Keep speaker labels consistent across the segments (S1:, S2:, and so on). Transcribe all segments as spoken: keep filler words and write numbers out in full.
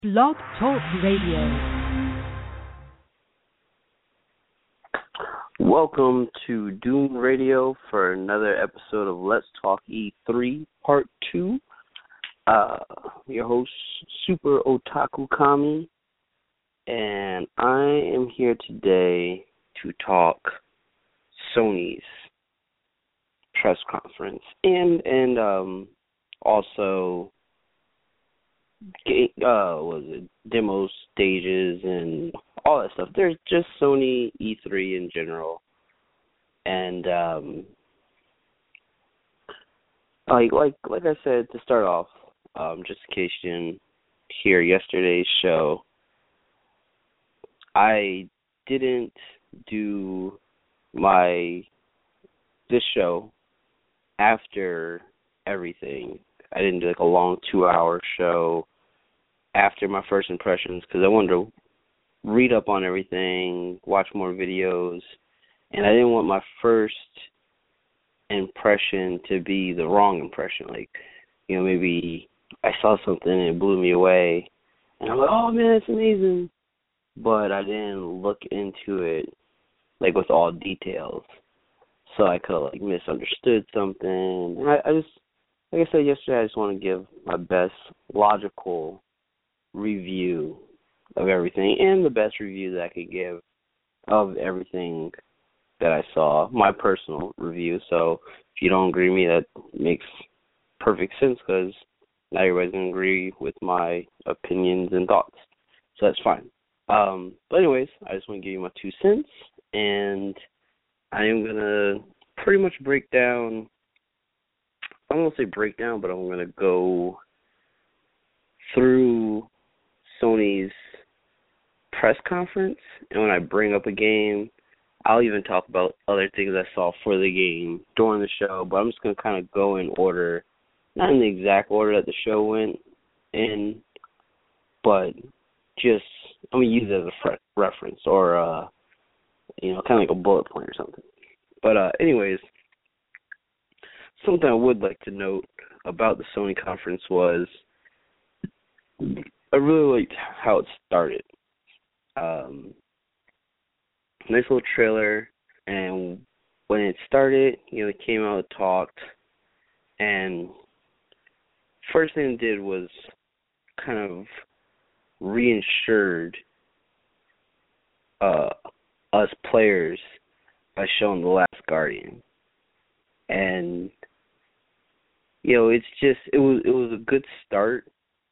S1: Blog Talk Radio.
S2: Welcome to Doom Radio for another episode of Let's Talk E three Part two. Uh, your host, Super Otaku Kami, and I am here today to talk Sony's press conference and and um also uh what was it demo stages and all that stuff. There's just Sony E three in general, and um like like like I said to start off, um just in case you didn't hear yesterday's show, I didn't do my this show after everything. I didn't do like a long two-hour show after my first impressions because I wanted to read up on everything, watch more videos, and I didn't want my first impression to be the wrong impression. Like, you know, maybe I saw something and it blew me away, and I'm like, oh man, it's amazing, but I didn't look into it like with all details, so I could have like misunderstood something. And I, I just, like I said yesterday, I just want to give my best logical review of everything and the best review that I could give of everything that I saw, my personal review. So if you don't agree with me, that makes perfect sense because not everybody's going to agree with my opinions and thoughts. So that's fine. Um, but anyways, I just want to give you my two cents, and I am going to pretty much break down, I don't want to say break down, but I'm going to go through Sony's press conference, and when I bring up a game, I'll even talk about other things I saw for the game during the show, but I'm just going to kind of go in order, not in the exact order that the show went in, but just, I'm going to use it as a fre- reference or, uh, you know, kind of like a bullet point or something. But uh, anyways, something I would like to note about the Sony conference was I really liked how it started. Um, nice little trailer, and when it started, you know, it came out, talked, and first thing it did was kind of reinsured uh, us players by showing The Last Guardian. And you know, it's just it was it was a good start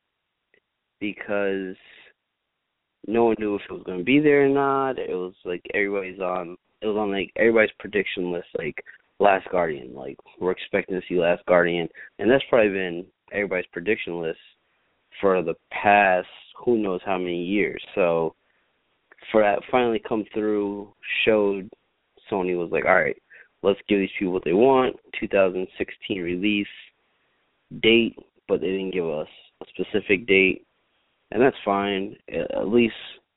S2: because no one knew if it was going to be there or not. It was like everybody's on it was on like everybody's prediction list, like Last Guardian. Like, we're expecting to see Last Guardian, and that's probably been everybody's prediction list for the past who knows how many years. So for that finally come through, showed Sony was like, all right, let's give these people what they want. two thousand sixteen release date, but they didn't give us a specific date, and that's fine. At least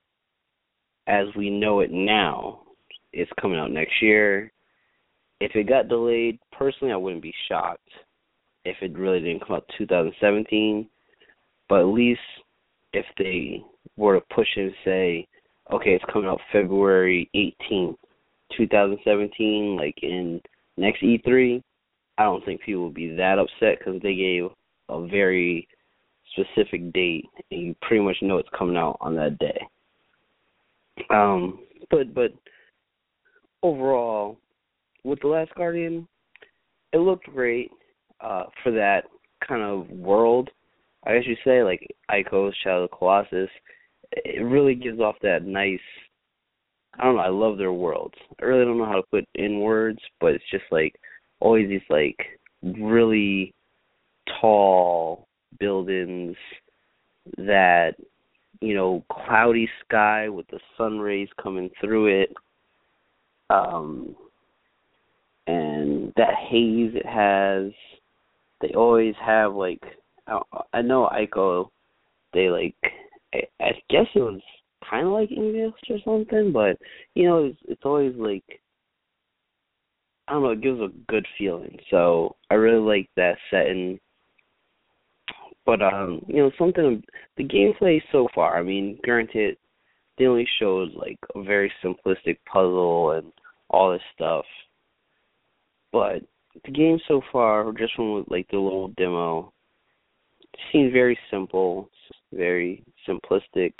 S2: as we know it now, it's coming out next year. If it got delayed, personally, I wouldn't be shocked if it really didn't come out two thousand seventeen, but at least if they were to push it and say, okay, it's coming out February eighteenth, twenty seventeen, like in next E three, I don't think people would be that upset because they gave a very specific date, and you pretty much know it's coming out on that day. Um, but but overall, with The Last Guardian, it looked great uh, for that kind of world. I guess you say, like Ico's Shadow of the Colossus, it really gives off that nice, I don't know, I love their worlds. I really don't know how to put in words, but it's just like always these like really tall buildings, that, you know, cloudy sky with the sun rays coming through it, um, and that haze it has. They always have like, I, I know Ico, they like, I, I guess it was kind of like English or something, but, you know, it's, it's always like, I don't know, it gives a good feeling. So I really like that setting. But um, you know, something the gameplay so far. I mean, granted, they only showed like a very simplistic puzzle and all this stuff, but the game so far, just from like the little demo, seems very simple, very simplistic,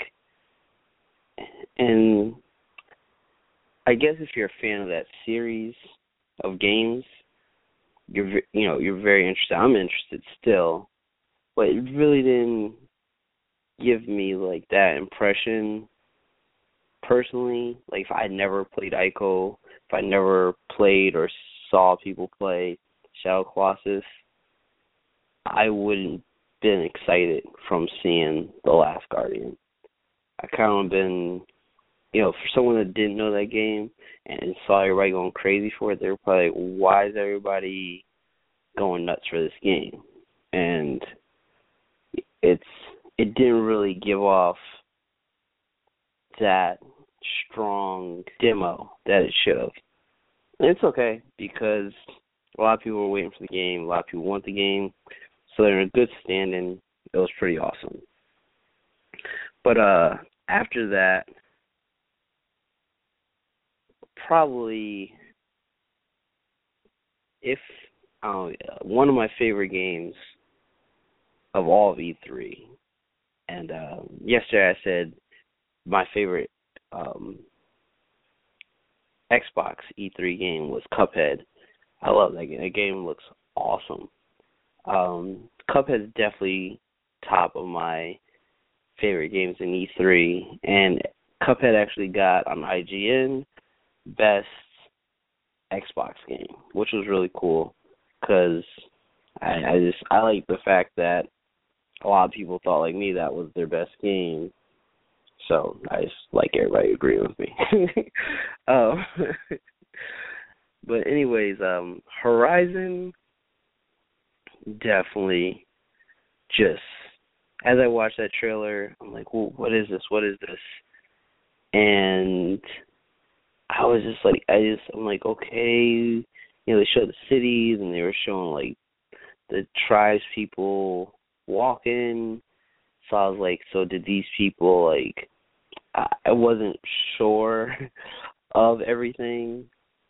S2: and I guess if you're a fan of that series of games, you're ve- you know you're very interested. I'm interested still, but it really didn't give me like that impression personally. Like if I never played Ico, if I never played or saw people play Shadow Colossus, I wouldn't been excited from seeing The Last Guardian. I kind of been, you know, for someone that didn't know that game and saw everybody going crazy for it, they were probably like, why is everybody going nuts for this game? And it's it didn't really give off that strong demo that it should have. And it's okay because a lot of people were waiting for the game. A lot of people want the game. So they're in a good standing. It was pretty awesome. But uh, after that, probably if uh, one of my favorite games of all of E three, and uh, yesterday I said my favorite um, Xbox E three game was Cuphead. I love that game. That game looks awesome. Um, Cuphead is definitely top of my favorite games in E three, and Cuphead actually got on I G N Best Xbox Game, which was really cool because I, I just I like the fact that a lot of people thought like me that was their best game, so I just like everybody agreeing with me. um, but anyways, um, Horizon definitely just as I watched that trailer, I'm like, well, what is this? What is this? And I was just like, I just, I'm like, okay, you know, they showed the cities and they were showing like the tribes people walking. So I was like, so did these people like? I, I wasn't sure of everything,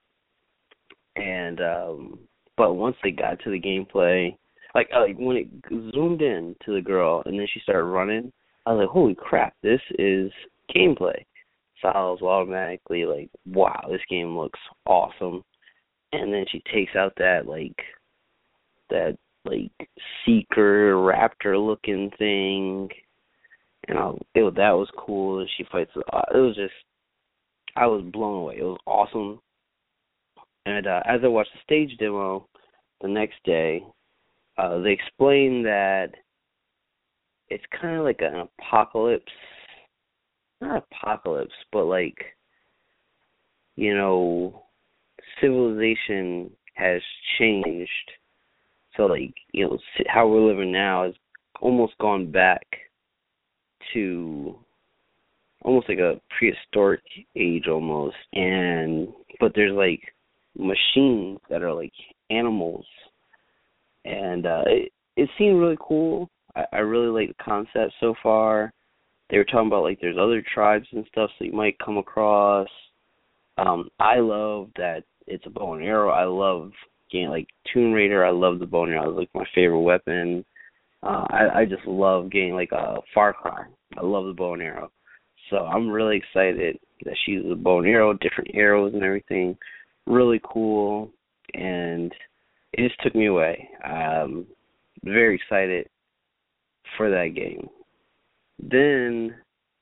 S2: and um, but once they got to the gameplay, like like when it zoomed in to the girl and then she started running, I was like, holy crap, this is gameplay. So I was automatically like, wow, this game looks awesome. And then she takes out that like that like seeker raptor looking thing, and I it, that was cool. She fights. Uh, it was just I was blown away. It was awesome. And uh, as I watched the stage demo the next day, uh, they explained that it's kind of like an apocalypse. Not apocalypse, but like, you know, civilization has changed. So like, you know, how we're living now has almost gone back to almost like a prehistoric age almost. And but there's like machines that are like animals, and uh, it it seemed really cool. I, I really like the concept so far. They were talking about like there's other tribes and stuff that you might come across. Um, I love that it's a bow and arrow. I love getting like Tomb Raider. I love the bow and arrow. It's like my favorite weapon. Uh, I, I just love getting like a Far Cry. I love the bow and arrow. So I'm really excited that she uses a bow and arrow, different arrows and everything. Really cool, and it just took me away. Um, very excited for that game. Then,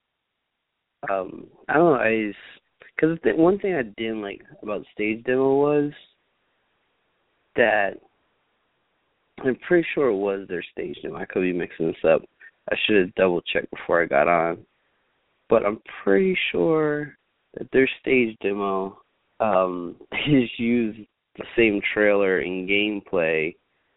S2: um, I don't know, I just, because the one thing I didn't like about the stage demo was that I'm pretty sure it was their stage demo. I could be mixing this up. I should have double checked before I got on. But I'm pretty sure that their stage demo um, is used the same trailer and gameplay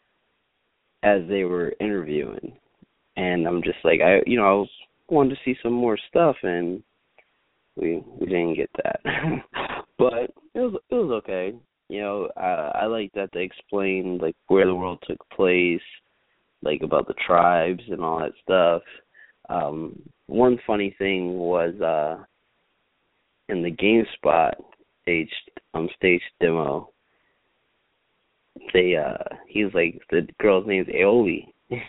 S2: as they were interviewing. And I'm just like, I, you know, I was wanted to see some more stuff, and we we didn't get that. But it was it was okay. You know, I, I like that they explained like where the world took place, like about the tribes and all that stuff. Um, one funny thing was uh, in the GameSpot stage um stage demo, they uh he's like the girl's name's Aoi,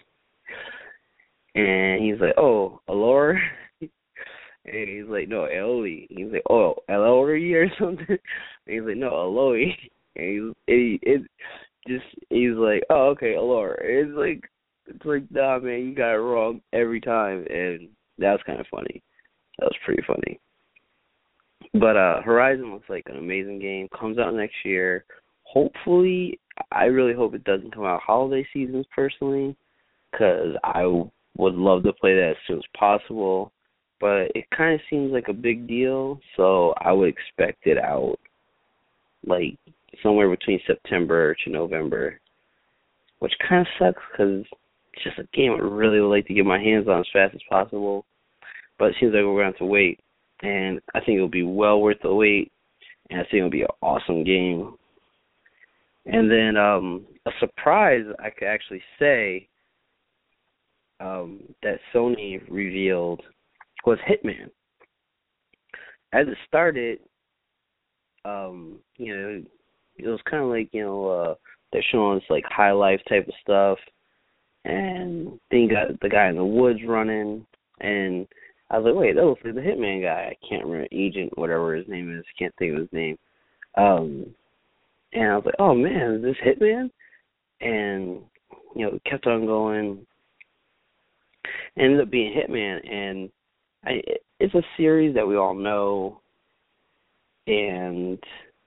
S2: and he's like, oh, Allure. And he's like, no, Aoi. He's like, oh, Elori or something. And he's like, no, Aloy. And he's it, it just he's like, oh, okay, Allure. It's like it's like, nah, man, you got it wrong every time, and that was kind of funny. That was pretty funny. But uh, Horizon looks like an amazing game. Comes out next year. Hopefully, I really hope it doesn't come out holiday seasons personally, because I would love to play that as soon as possible. But it kind of seems like a big deal, so I would expect it out like somewhere between September to November, which kind of sucks because it's just a game I really would like to get my hands on as fast as possible. But it seems like we're going to have to wait, and I think it'll be well worth the wait, and I think it'll be an awesome game. And then um, a surprise I could actually say um, that Sony revealed was Hitman. As it started, um, you know, it was kind of like, you know, uh, they're showing us like high life type of stuff, and then you got the guy in the woods running, and I was like, wait, that looks like the Hitman guy. I can't remember, Agent, whatever his name is. Can't think of his name. Um, and I was like, oh man, is this Hitman? And you know, it kept on going. It ended up being Hitman, and I, it's a series that we all know, and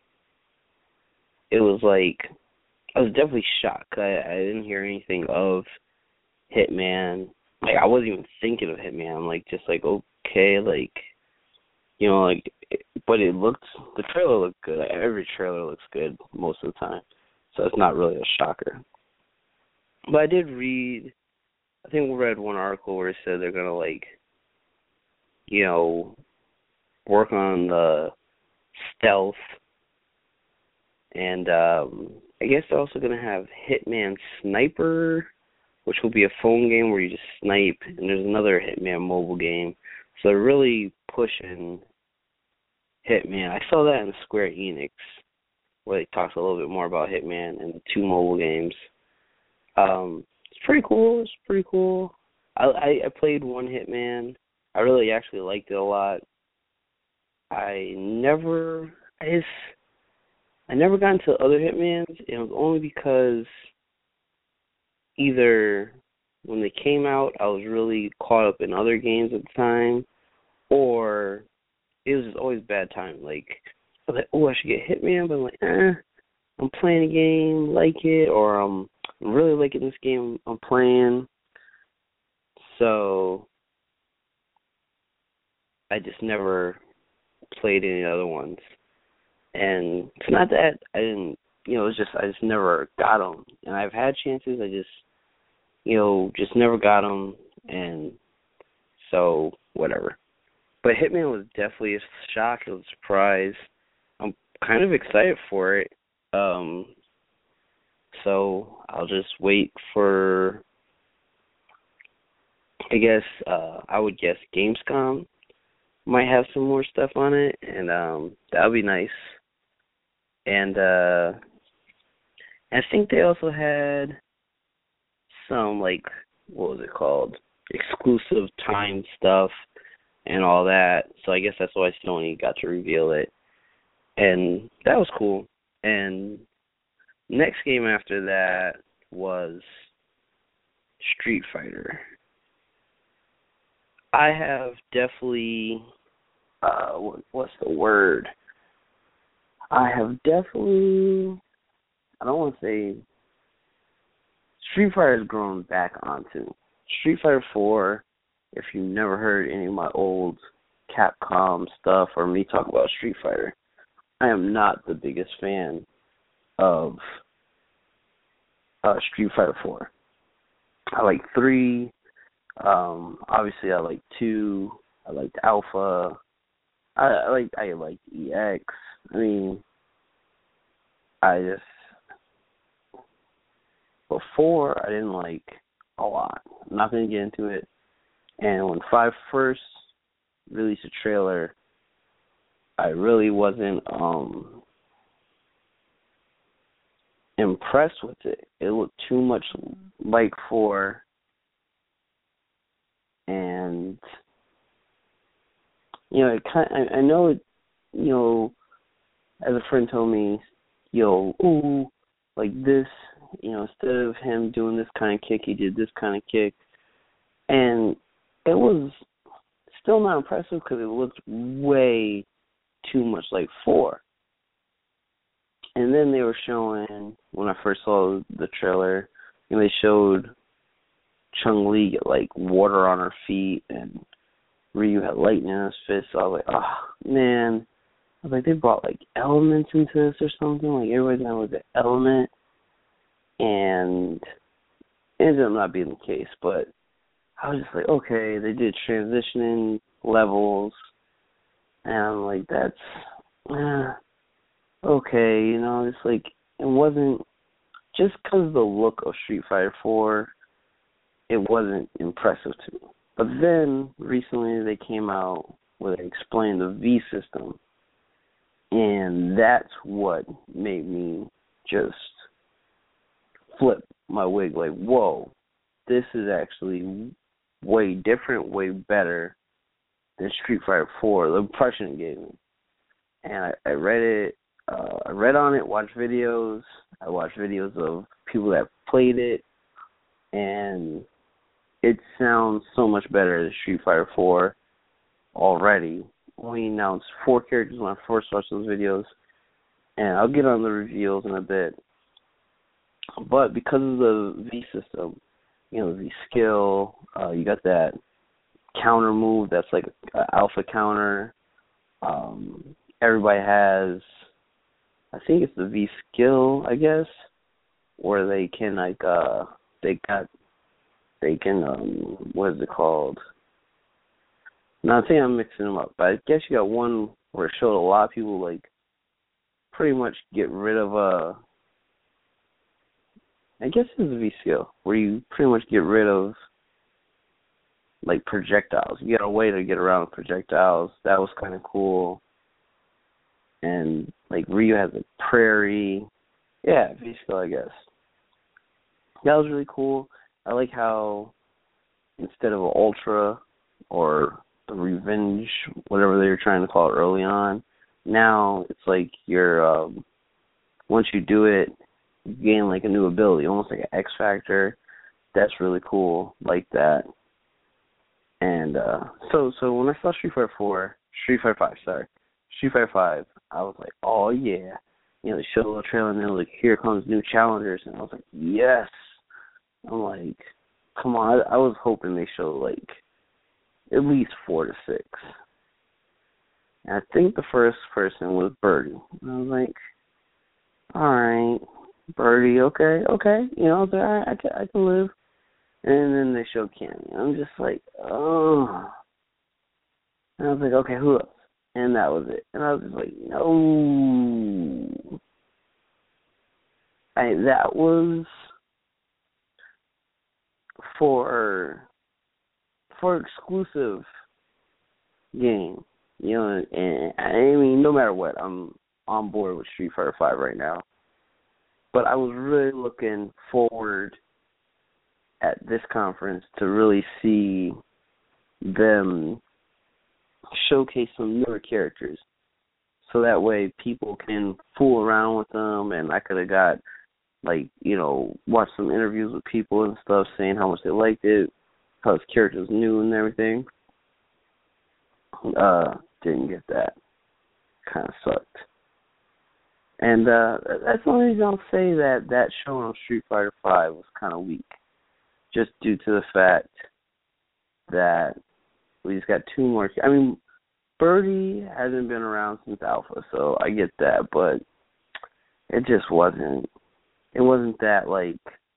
S2: it was like, I was definitely shocked. I, I didn't hear anything of Hitman. Like, I wasn't even thinking of Hitman. I'm like, just like, okay, like, you know, like, but it looked, the trailer looked good. Like, every trailer looks good most of the time, so it's not really a shocker. But I did read, I think we read one article where it said they're going to, like, you know, work on the stealth, and um, I guess they're also going to have Hitman Sniper, which will be a phone game where you just snipe, and there's another Hitman mobile game. So they're really pushing Hitman. I saw that in Square Enix, where they talked a little bit more about Hitman and the two mobile games. Um, it's pretty cool. It's pretty cool. I, I, I played one Hitman. I really actually liked it a lot. I never, I just, I never got into other Hitmans. It was only because either when they came out, I was really caught up in other games at the time, or it was just always bad time. Like, I was like, oh, I should get Hitman, but I'm like, eh, I'm playing a game, like it, or I'm really liking this game I'm playing. So I just never played any other ones. And it's not that I didn't, you know, it's just I just never got them. And I've had chances, I just, you know, just never got them, and so whatever. But Hitman was definitely a shock. It was a surprise. I'm kind of excited for it. Um, so I'll just wait for, I guess, uh, I would guess Gamescom might have some more stuff on it, and um, that would be nice. And uh, I think they also had some, like, what was it called, exclusive time stuff and all that. So I guess that's why Sony got to reveal it. And that was cool. And next game after that was Street Fighter. I have definitely, uh, what, what's the word? I have definitely, I don't want to say, Street Fighter has grown back onto. Street Fighter four, if you've never heard any of my old Capcom stuff or me talk about Street Fighter, I am not the biggest fan of uh, Street Fighter four. I like three. Um, obviously, I like two. I liked Alpha. I, I like I like E X. I mean, I just before I didn't like a lot. I'm not going to get into it. And when Five first released a trailer, I really wasn't um, impressed with it. It looked too much like four, and you know, it kind. I, I know it. You know, as a friend told me, yo, ooh, like this. You know, instead of him doing this kind of kick, he did this kind of kick, and it was still not impressive because it looked way too much like four. And then they were showing, when I first saw the trailer, you know, they showed Chun-Li get like water on her feet, and Ryu had lightning in his fist. So I was like, oh man, I was like, they brought like elements into this or something. Like everybody's gonna look at element, and it ended up not being the case. But I was just like, okay, they did transitioning levels, and I'm like, that's uh, okay, you know, it's like, it wasn't, just because of the look of Street Fighter four, it wasn't impressive to me. But then, recently, they came out where they explained the V system, and that's what made me just flip my wig, like, whoa, this is actually way different, way better than Street Fighter four, the impression it gave me. And I, I read it, uh, I read on it, watched videos, I watched videos of people that played it, and it sounds so much better than Street Fighter four already. We announced four characters when I first watched those videos, and I'll get on the reveals in a bit. But because of the V system, you know, the V skill, uh, you got that counter move that's like an alpha counter. Um, everybody has, I think it's the V skill, I guess, where they can like, uh, they got, they can, um, what is it called? Now I think I'm mixing them up, but I guess you got one where it showed a lot of people like pretty much get rid of uh I guess it's a V skill where you pretty much get rid of like projectiles. You got a way to get around projectiles. That was kind of cool. And like Ryu has a prairie. Yeah, V skill, I guess. That was really cool. I like how instead of an ultra or the revenge, whatever they were trying to call it early on, now it's like you're um, once you do it, you gain like a new ability, almost like an X Factor. That's really cool, like that. And uh, so, so when I saw Street Fighter four, Street Fighter five, sorry, Street Fighter five, I was like, oh yeah, you know, they showed a little trailer and then like, here comes new challengers, and I was like, yes. I'm like, come on, I, I was hoping they showed like at least four to six. And I think the first person was Birdie. And I was like, all right, Birdie, okay, okay, you know, I was like, all right, I can, I can live. And then they showed Cammy. I'm just like, oh. And I was like, okay, who else? And that was it. And I was just like, no. I that was for for exclusive game. You know, and I mean, no matter what, I'm on board with Street Fighter five right now. But I was really looking forward at this conference to really see them showcase some newer characters, so that way people can fool around with them, and I could have got, like, you know, watched some interviews with people and stuff saying how much they liked it, how his character was new and everything. Uh, didn't get that. Kind of sucked. And uh, that's the only reason I'll say that that show on Street Fighter five was kind of weak, just due to the fact that we just got two more. I mean, Birdie hasn't been around since Alpha, so I get that, but it just wasn't, it wasn't that, like,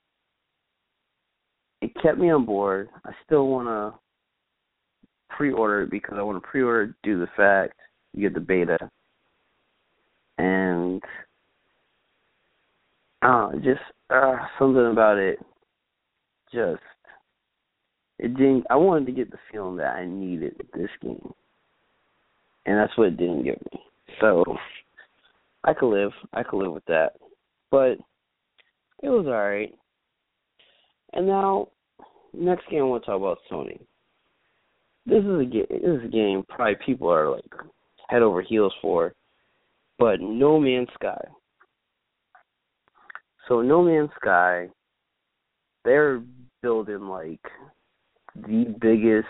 S2: it kept me on board. I still want to pre-order it because I want to pre-order it due to the fact you get the beta. And, I don't know, just uh, something about it just it didn't. I wanted to get the feeling that I needed this game, and that's what it didn't give me. So I could live. I could live with that, but it was all right. And now, next game I want to talk about is Sony. This is a game. This is a game probably people are like head over heels for, but No Man's Sky. So No Man's Sky, they're building like the biggest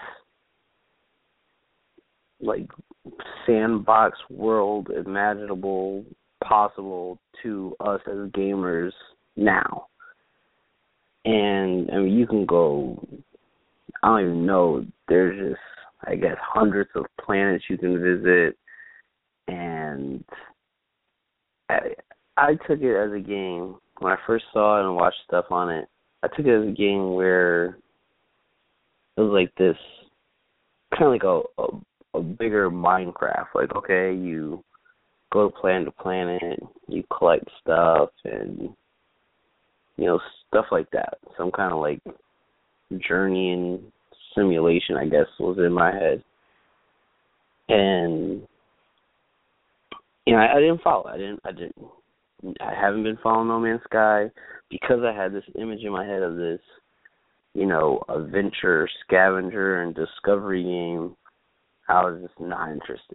S2: like sandbox world imaginable possible to us as gamers now. And I mean, you can go, I don't even know, there's just, I guess, hundreds of planets you can visit. And I, I took it as a game, when I first saw it and watched stuff on it, I took it as a game where it was like this, kind of like a, a, a bigger Minecraft. Like, okay, you go planet to planet, you collect stuff, and, you know, stuff like that. Some kind of like journey and simulation, I guess, was in my head. And you know, I, I didn't follow. I didn't. I didn't. I haven't been following No Man's Sky because I had this image in my head of this, you know, adventure, scavenger, and discovery game. I was just not interested.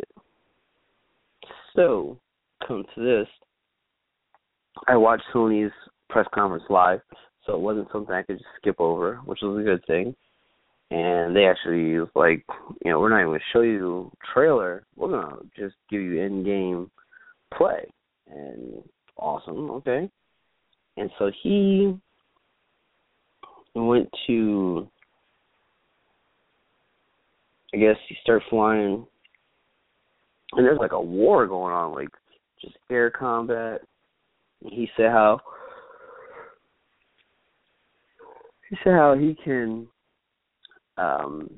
S2: So, come to this, I watched Sony's press conference live, so it wasn't something I could just skip over, which was a good thing. And they actually was like, you know, we're not even going to show you the trailer. We're going to just give you in-game play. And awesome, okay. And so he went to, I guess he started flying, and there's like a war going on, like just air combat. And he said how, he said how he can Um,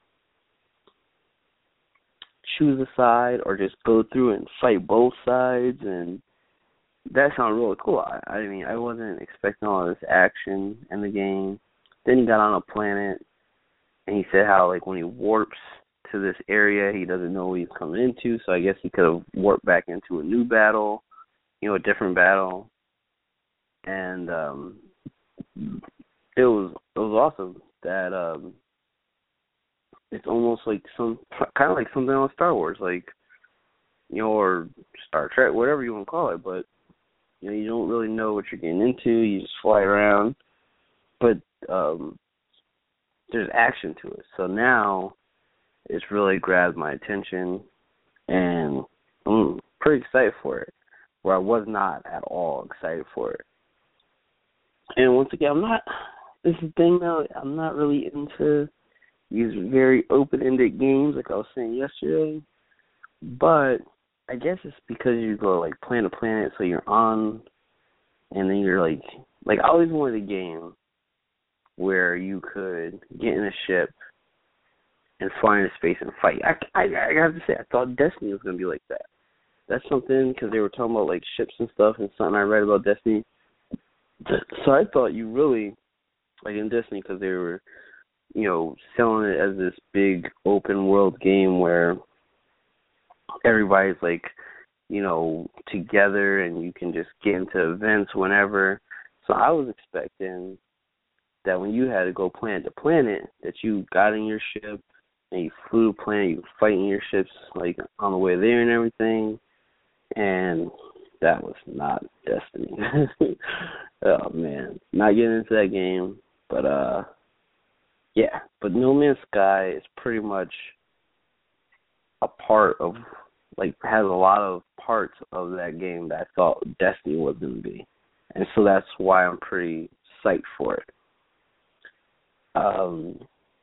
S2: choose a side or just go through and fight both sides, and that sounded really cool. I, I mean, I wasn't expecting all this action in the game. Then he got on a planet, and he said how, like, when he warps to this area, he doesn't know what he's coming into, so I guess he could have warped back into a new battle, you know, a different battle, and um, it was it was awesome that um, it's almost like some kind of like something on Star Wars, like, you know, or Star Trek, whatever you want to call it. But you know, you don't really know what you're getting into. You just fly around, but um, there's action to it. So now it's really grabbed my attention, and I'm pretty excited for it, where I was not at all excited for it. And once again, I'm not. This is the thing though. I'm not really into these very open-ended games, like I was saying yesterday. But I guess it's because you go like planet to planet, so you're on, and then you're like, like I always wanted a game where you could get in a ship and fly into space and fight. I, I, I have to say, I thought Destiny was going to be like that. That's something, because they were talking about like ships and stuff, and something I read about Destiny. So I thought you really, like in Destiny, because they were, you know, selling it as this big open world game where everybody's like, you know, together and you can just get into events whenever. So I was expecting that when you had to go planet to planet, that you got in your ship and you flew to planet, you were fighting your ships like on the way there and everything. And that was not Destiny. Oh man, not getting into that game, but uh. Yeah, but No Man's Sky is pretty much a part of, like, has a lot of parts of that game that I thought Destiny was going to be. And so that's why I'm pretty psyched for it. Um,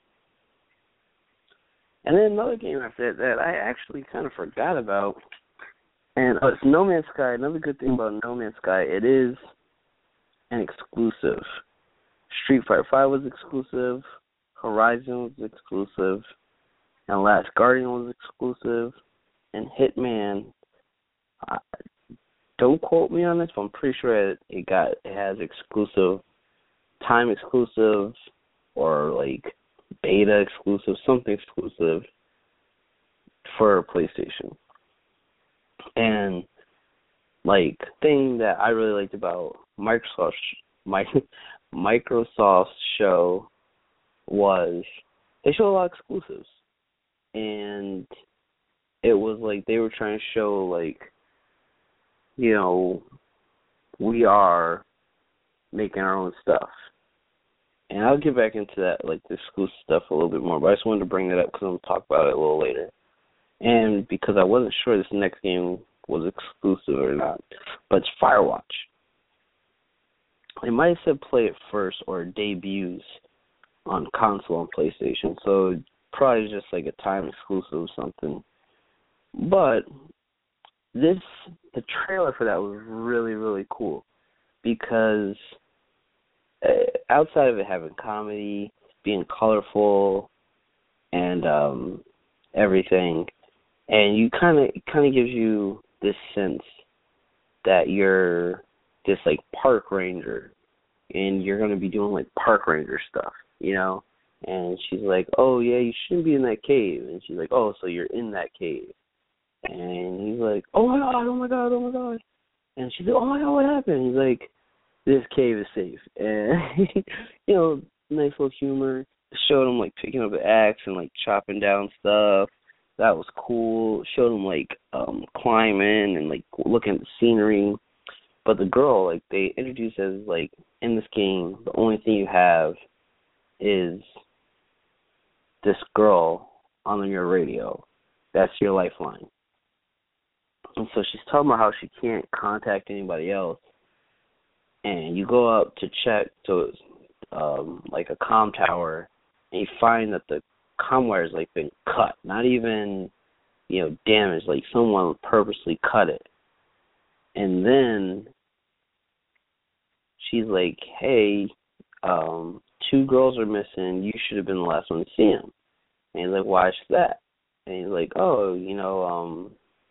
S2: and then another game after that that I actually kind of forgot about, and uh, it's No Man's Sky. Another good thing about No Man's Sky, it is an exclusive. Street Fighter five was exclusive. Horizon was exclusive, and Last Guardian was exclusive, and Hitman, I, don't quote me on this, but I'm pretty sure it, it got it has exclusive, time exclusive, or like beta exclusive, something exclusive for PlayStation. And like thing that I really liked about Microsoft, my Microsoft's show was they show a lot of exclusives, and it was like they were trying to show like, you know, we are making our own stuff. And I'll get back into that, like the exclusive stuff a little bit more, but I just wanted to bring that up because I'm going to talk about it a little later. And because I wasn't sure this next game was exclusive or not, but it's Firewatch. They might have said play it first or it debuts on console and PlayStation, so probably just like a time exclusive or something. But this, the trailer for that was really, really cool because outside of it having comedy, being colorful, and um, everything, and you kind of, it kind of gives you this sense that you're this like park ranger, and you're going to be doing like park ranger stuff, you know. And she's like, "Oh yeah, you shouldn't be in that cave." And she's like, "Oh, so you're in that cave?" And he's like, "Oh my god, oh my god, oh my god." And she's like, "Oh my god, what happened?" He's like, "This cave is safe." And, you know, nice little humor. Showed him, like, picking up an axe and, like, chopping down stuff. That was cool. Showed him, like, um, climbing and, like, looking at the scenery. But the girl, like, they introduced as, like, in this game, the only thing you have is this girl on your radio. That's your lifeline. And so she's talking about how she can't contact anybody else. And you go up to check to um, like a comm tower, and you find that the comm wire has like been cut, not even, you know, damaged. Like someone purposely cut it. And then she's like, "Hey, um, two girls are missing. You should have been the last one to see them." And he's like, "Why is that?" And he's like, "Oh, you know, um,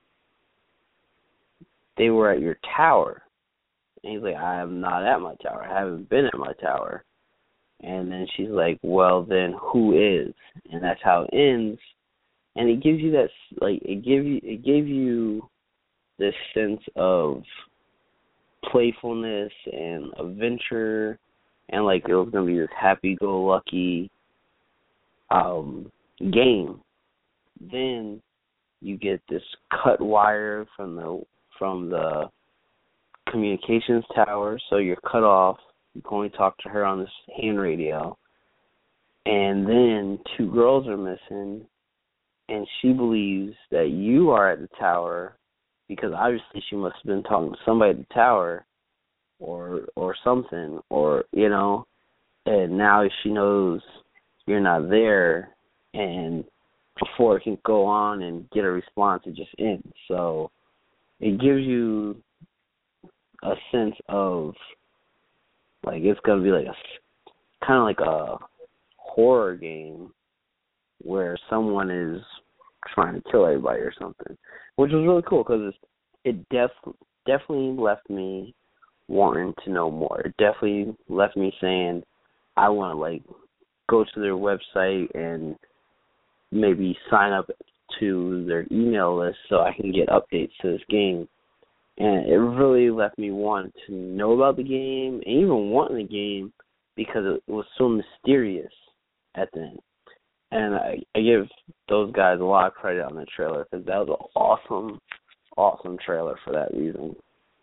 S2: they were at your tower." And he's like, "I am not at my tower. I haven't been at my tower." And then she's like, "Well, then who is?" And that's how it ends. And it gives you that, like, it give you, it gave you this sense of playfulness and adventure, and like it was gonna be this happy-go-lucky um, game. Then you get this cut wire from the from the communications tower, so you're cut off. You can only talk to her on this hand radio. And then two girls are missing, and she believes that you are at the tower because obviously she must have been talking to somebody at the tower or or something, or, you know, and now she knows you're not there, and before it can go on and get a response, it just ends. So it gives you a sense of, like, it's going to be like a, kind of like a horror game where someone is trying to kill everybody or something, which was really cool because it def- definitely left me wanting to know more. It definitely left me saying, I want to, like, go to their website and maybe sign up to their email list so I can get updates to this game. And it really left me wanting to know about the game and even wanting the game because it was so mysterious at the end. And I, I give those guys a lot of credit on the trailer because that was an awesome, awesome trailer for that reason.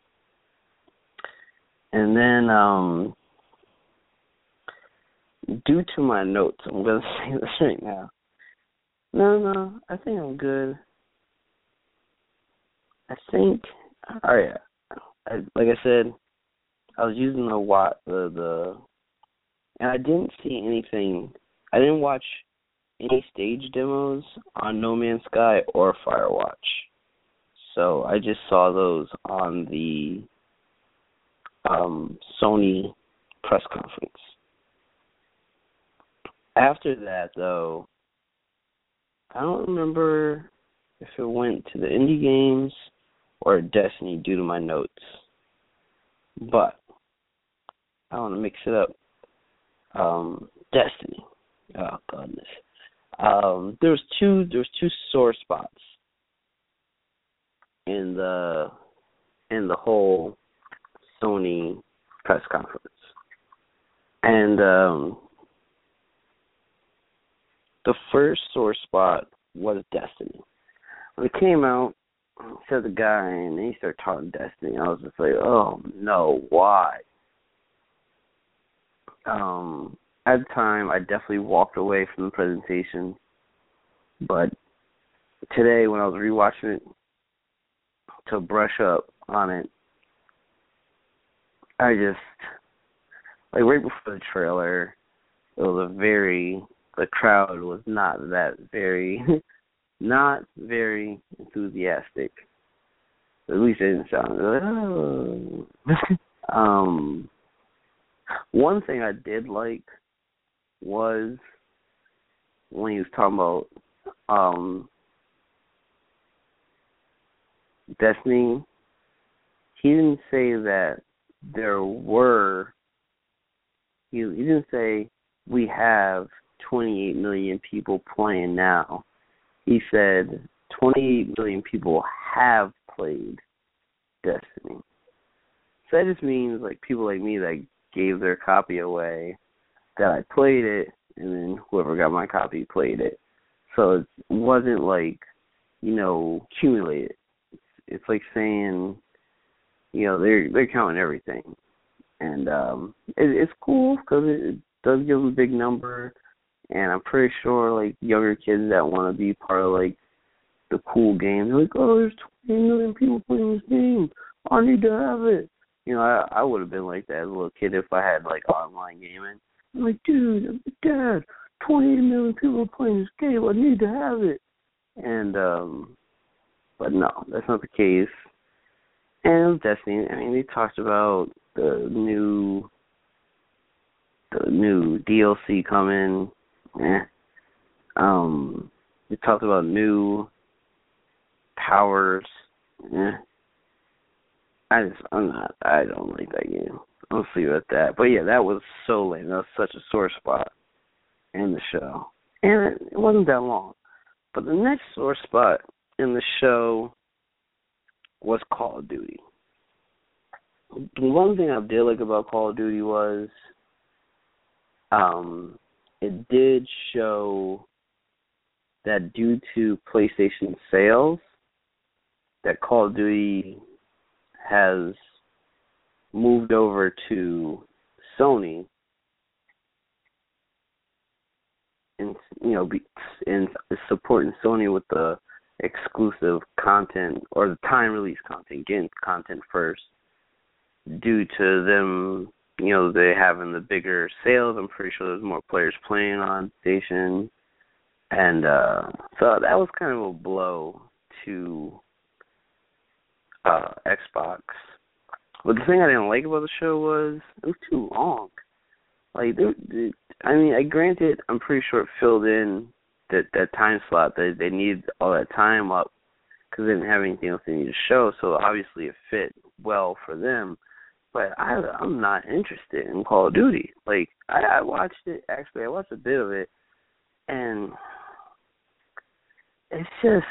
S2: And then, um, due to my notes, I'm going to say this right now. No, no, I think I'm good. I think, all right, I, like I said, I was using the, the, the, and I didn't see anything, I didn't watch any stage demos on No Man's Sky or Firewatch. So I just saw those on the um, Sony press conference. After that, though, I don't remember if it went to the indie games or Destiny due to my notes. But I want to mix it up. Um, Destiny. Oh goodness. Um, there was two. There was two sore spots in the in the whole Sony press conference, and um, the first sore spot was Destiny. When it came out, said the guy, and he started talking Destiny. I was just like, oh no, why? Um, at the time, I definitely walked away from the presentation, but today when I was rewatching it to brush up on it, I just, like right before the trailer, it was a very, the crowd was not that very, not very enthusiastic. At least it didn't sound, oh. um, one thing I did like was when he was talking about um, Destiny, he didn't say that there were, he, he didn't say we have twenty-eight million people playing now. He said twenty-eight million people have played Destiny. So that just means like people like me that gave their copy away, that I played it, and then whoever got my copy played it. So it wasn't like, you know, accumulated. It's, it's like saying, you know, they're they're counting everything, and um, it, it's cool because it, it does give them a big number, and I'm pretty sure like younger kids that want to be part of like the cool game, they're like, oh, there's twenty million people playing this game, I need to have it. You know, I, I would have been like that as a little kid if I had like online gaming. I'm like, dude, Dad, twenty-eight million people playing this game, I need to have it. And um, but no, that's not the case. And Destiny, I mean, they talked about the new, the new D L C coming. Eh. Um, they talked about new powers. Eh. I just, I'm not, I don't like that game. I'll see you at that. But yeah, that was so lame. That was such a sore spot in the show. And it, it wasn't that long. But the next sore spot in the show was Call of Duty. The one thing I did like about Call of Duty was um, it did show that due to PlayStation sales, that Call of Duty has moved over to Sony, and you know, be, and supporting Sony with the exclusive content or the time release content, getting content first, due to them, you know, they having the bigger sales. I'm pretty sure there's more players playing on station, and uh, so that was kind of a blow to uh, Xbox. But the thing I didn't like about the show was it was too long. Like, they, they, I mean, I granted, I'm pretty sure it filled in that that time slot that they needed all that time up because they didn't have anything else they needed to show. So obviously it fit well for them. But I, I'm not interested in Call of Duty. Like, I, I watched it. Actually, I watched a bit of it, and it's just,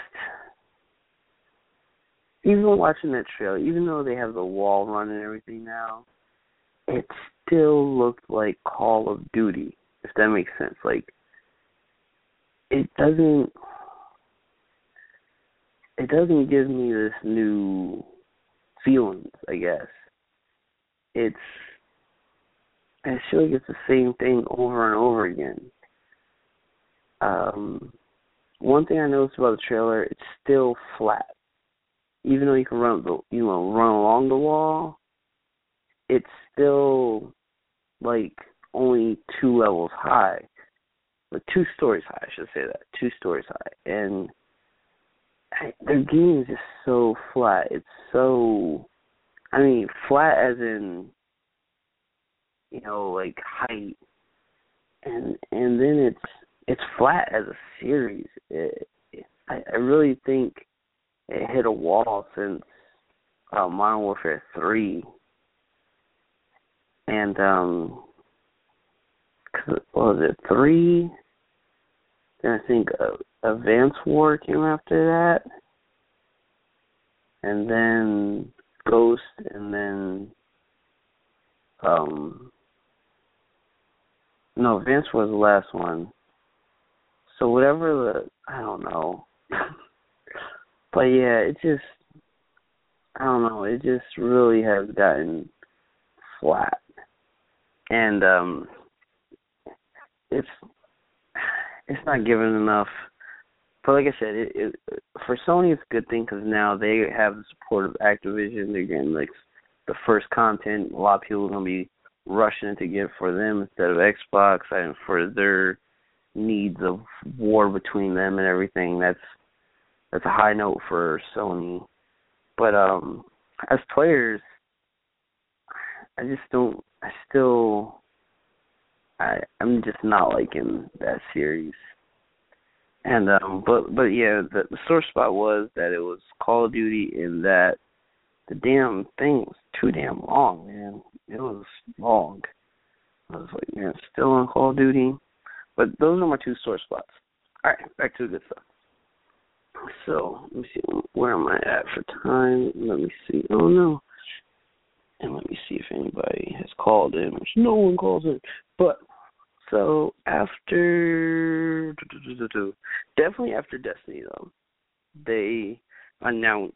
S2: even watching that trailer, even though they have the wall run and everything now, it still looked like Call of Duty, if that makes sense. Like, it doesn't, it doesn't give me this new feelings, I guess. It's, I feel like it's the same thing over and over again. Um, one thing I noticed about the trailer, it's still flat. Even though you can run, the, you know, run along the wall, it's still like only two levels high, like two stories high. I should say that two stories high, and I, their game is just so flat. It's so, I mean, flat as in, you know, like height, and and then it's it's flat as a series. It, it, I, I really think it hit a wall since uh, Modern Warfare three. And, um, what was it, three? Then I think uh, Advance War came after that. And then Ghost, and then um no, Advance War was the last one. So whatever the I don't know. But yeah, it just I don't know, it just really has gotten flat. And um it's it's not given enough. But like I said, it, it, for Sony, it's a good thing because now they have the support of Activision. They're getting like the first content. A lot of people are going to be rushing to get for them instead of Xbox, and for their needs of war between them and everything. That's that's a high note for Sony. But um, as players, I just don't. I still. I I'm just not liking that series. And um, but but yeah, the, the sore spot was that it was Call of Duty, and that the damn thing was too damn long, man. It was long. I was like, man, still on Call of Duty. But those are my two sore spots. All right, back to the good stuff. So let me see, where am I at for time? Let me see. Oh no. And let me see if anybody has called in, which no one calls in. But so after, definitely after Destiny, though, they announced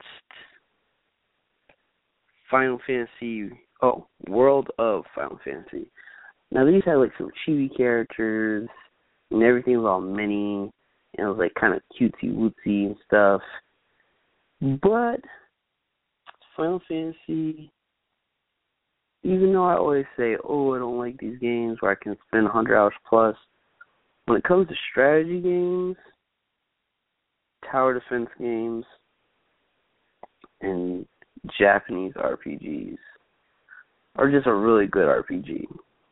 S2: Final Fantasy, oh, World of Final Fantasy. Now, these had, like, some chibi characters, and everything was all mini, and it was, like, kind of cutesy-wootsy and stuff. But Final Fantasy, even though I always say, oh, I don't like these games where I can spend one hundred hours plus, when it comes to strategy games, tower defense games, and Japanese R P Gs are just a really good R P G.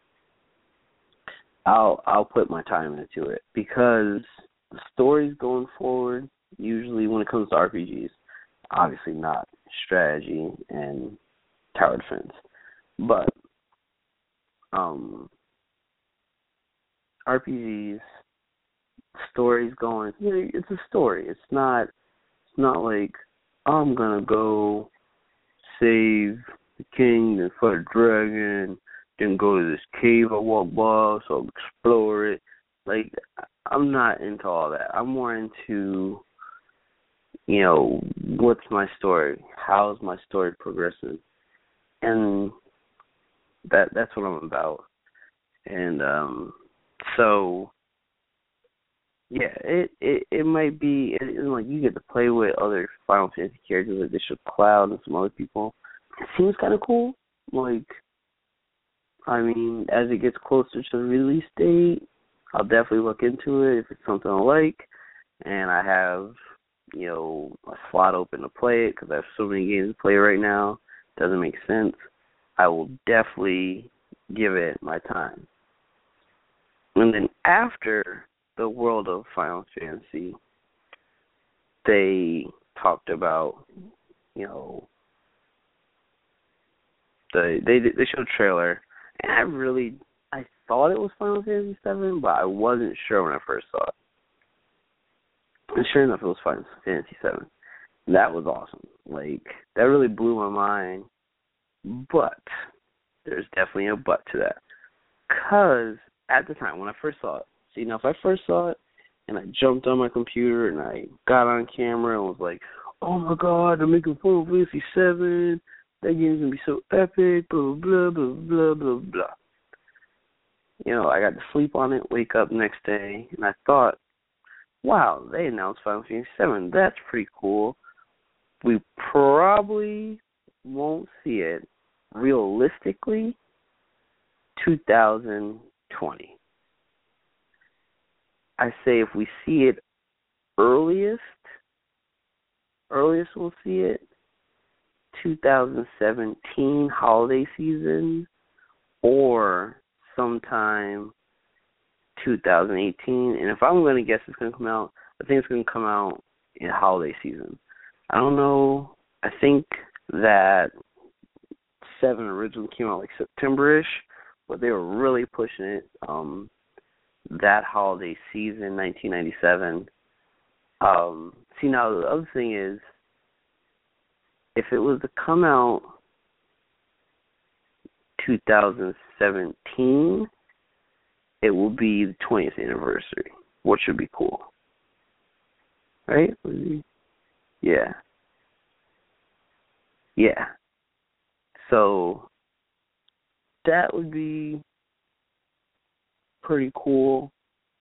S2: I'll I'll put my time into it because the stories going forward, usually when it comes to R P Gs, obviously not strategy and tower defense. But um, R P Gs, stories going. You know, it's a story. It's not. It's not like I'm gonna go save the king and fight a dragon, then go to this cave I walk by, so I'll explore it. Like, I'm not into all that. I'm more into, you know, what's my story? How's my story progressing? And That that's what I'm about. And um, so yeah, it, it it might be it, it, like you get to play with other Final Fantasy characters like Bishop Cloud and some other people. It seems kind of cool. Like, I mean, as it gets closer to the release date, I'll definitely look into it if it's something I like, and I have, you know, a slot open to play it because I have so many games to play right now. It doesn't make sense. I will definitely give it my time. And then after the World of Final Fantasy, they talked about, you know, the they they showed a trailer, and I really I thought it was Final Fantasy seven, but I wasn't sure when I first saw it. And sure enough, it was Final Fantasy seven. That was awesome. Like, that really blew my mind. But there's definitely a but to that. Because at the time, when I first saw it, see, now if I first saw it and I jumped on my computer and I got on camera and was like, oh my God, they're making Final Fantasy seven, that game's going to be so epic, blah, blah, blah, blah, blah, blah. You know, I got to sleep on it, wake up next day, and I thought, wow, they announced Final Fantasy seven. That's pretty cool. We probably won't see it realistically two thousand twenty. I say if we see it earliest, earliest we'll see it two thousand seventeen holiday season or sometime two thousand eighteen. And if I'm going to guess it's going to come out, I think it's going to come out in holiday season. I don't know. I think that seven originally came out like September-ish, but they were really pushing it um, that holiday season, nineteen ninety-seven. Um, see, now the other thing is, if it was to come out two thousand seventeen, it will be the twentieth anniversary, which would be cool. Right? Yeah. Yeah. So that would be pretty cool.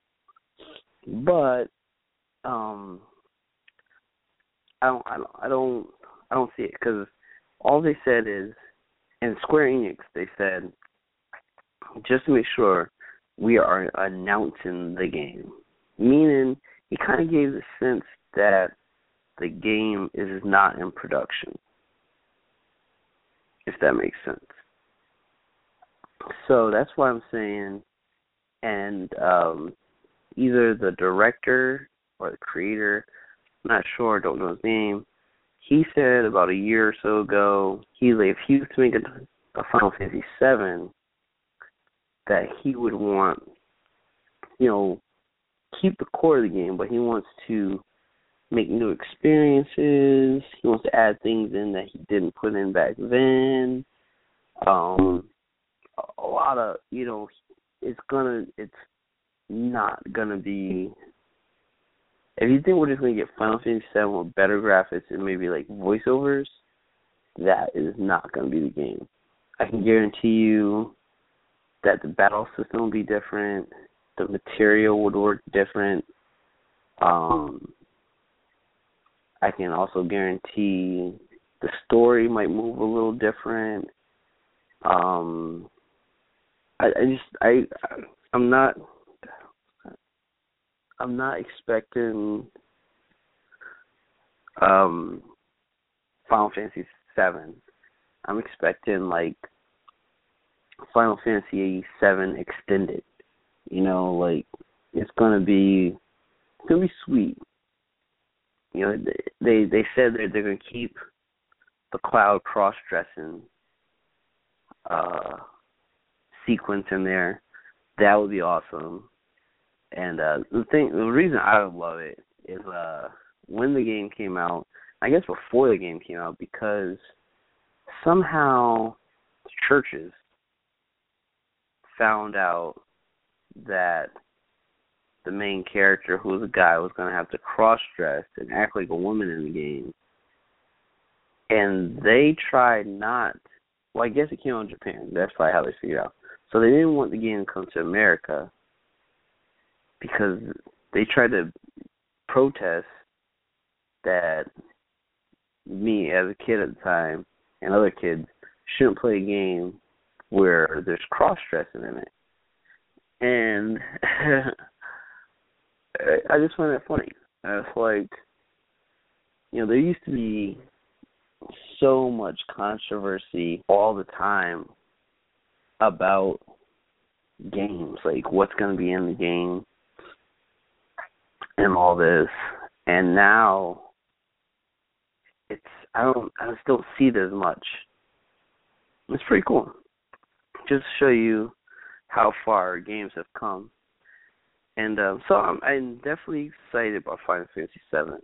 S2: But um I don't I don't I don't I don't see it, because all they said is, in Square Enix, they said, just to make sure we are announcing the game. Meaning, he kind of gave the sense that the game is not in production, if that makes sense. So that's why I'm saying, and um, either the director or the creator, I'm not sure, don't know his name, he said about a year or so ago, he like, if he was to make a, a Final Fantasy seven, that he would want, you know, keep the core of the game, but he wants to make new experiences. He wants to add things in that he didn't put in back then. Um, a lot of, you know, it's gonna, it's not gonna be. If you think we're just going to get Final Fantasy seven with better graphics and maybe like voiceovers, that is not going to be the game. I can guarantee you that the battle system will be different, the material would work different. Um, I can also guarantee the story might move a little different. Um, I, I just I I'm not. I'm not expecting um, Final Fantasy seven. I'm expecting like Final Fantasy seven extended. You know, like it's gonna be it's gonna be sweet. You know, they they said that they're gonna keep the Cloud cross-dressing uh, sequence in there. That would be awesome. And uh, the thing, the reason I love it is uh, when the game came out, I guess before the game came out, because somehow churches found out that the main character, who was a guy, was going to have to cross-dress and act like a woman in the game. And they tried not, well, I guess it came out in Japan. That's probably how they figured out. So they didn't want the game to come to America, because they tried to protest that me, as a kid at the time, and other kids shouldn't play a game where there's cross-dressing in it. And I just find that funny. It's like, you know, there used to be so much controversy all the time about games, like what's going to be in the game and all this, and now it's I don't I just don't see it as much. It's pretty cool. Just to show you how far games have come, and um, so I'm, I'm definitely excited about Final Fantasy seven.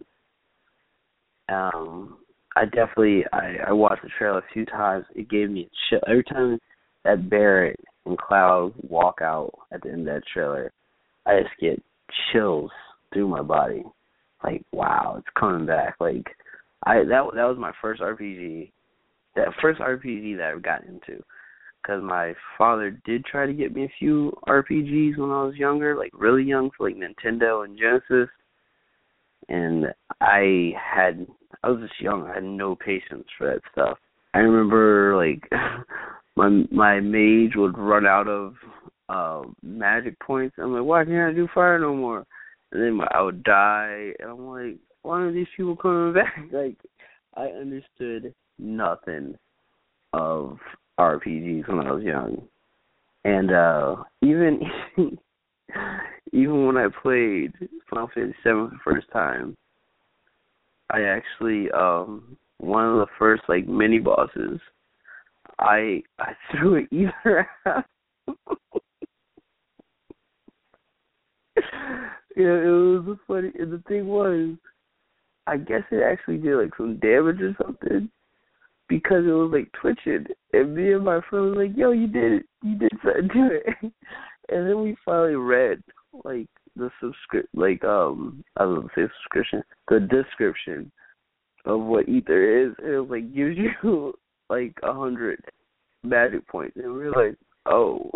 S2: Um, I definitely I, I watched the trailer a few times. It gave me a chill every time that Barrett and Cloud walk out at the end of that trailer. I just get chills through my body, like wow, it's coming back. Like I that that was my first R P G, that first R P G that I've gotten into, because my father did try to get me a few R P Gs when I was younger, like really young, for like Nintendo and Genesis, and I had I was just young, I had no patience for that stuff. I remember like my my mage would run out of uh, magic points. I'm like, why can't I do fire no more? And then I would die, and I'm like, why are these people coming back? Like, I understood nothing of R P Gs when I was young. And uh, even even when I played Final Fantasy seven for the first time, I actually, um, one of the first, like, mini-bosses, I I threw an ether out. Yeah, it was funny. And the thing was, I guess it actually did like some damage or something because it was like twitching. And me and my friend was like, "Yo, you did it. You did something to it." And then we finally read like the subscript, like um, I was gonna say subscription, the description of what Ether is. And it was like gives you like a hundred magic points, and we were like, "Oh."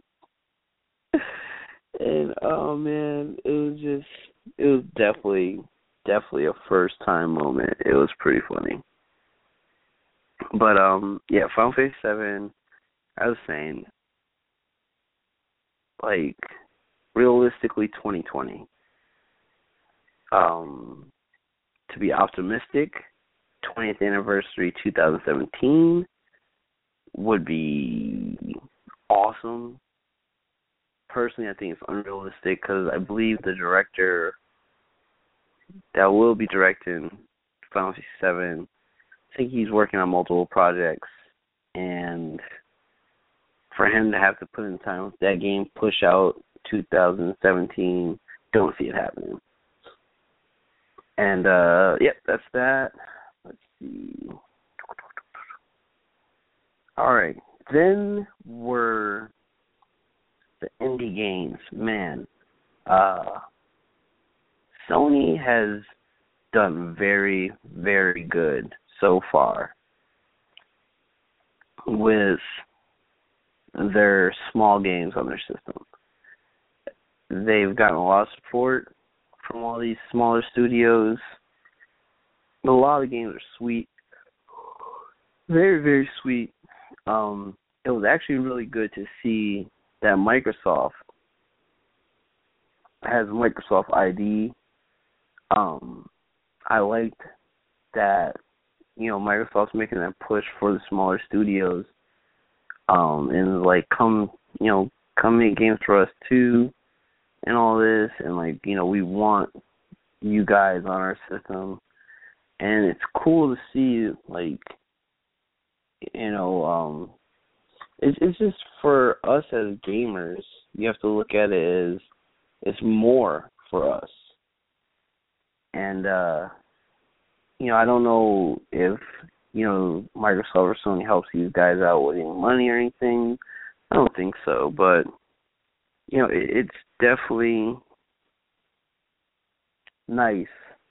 S2: And oh man, it was just, it was definitely, definitely a first time moment. It was pretty funny. But um, yeah, Final Fantasy seven. I was saying, like, realistically, twenty twenty. Um, to be optimistic, twentieth anniversary, two thousand seventeen would be awesome. Personally, I think it's unrealistic because I believe the director that will be directing Final Fantasy seven, I think he's working on multiple projects, and for him to have to put in time with that game, push out two thousand seventeen, don't see it happening. And, uh, yep, that's that. Let's see. All right. Then we're the indie games. Man, uh, Sony has done very, very good so far with their small games on their system. They've gotten a lot of support from all these smaller studios. A lot of the games are sweet. Very, very sweet. Um, it was actually really good to see that Microsoft has Microsoft I D. Um, I liked that, you know, Microsoft's making that push for the smaller studios. Um, and like, come, you know, come make games for us too, and all this, and like, you know, we want you guys on our system, and it's cool to see, like, you know, um, it's it's just for us as gamers, you have to look at it as it's more for us, and uh, you know, I don't know if, you know, Microsoft or Sony helps these guys out with any money or anything. I don't think so, but, you know, it, it's definitely nice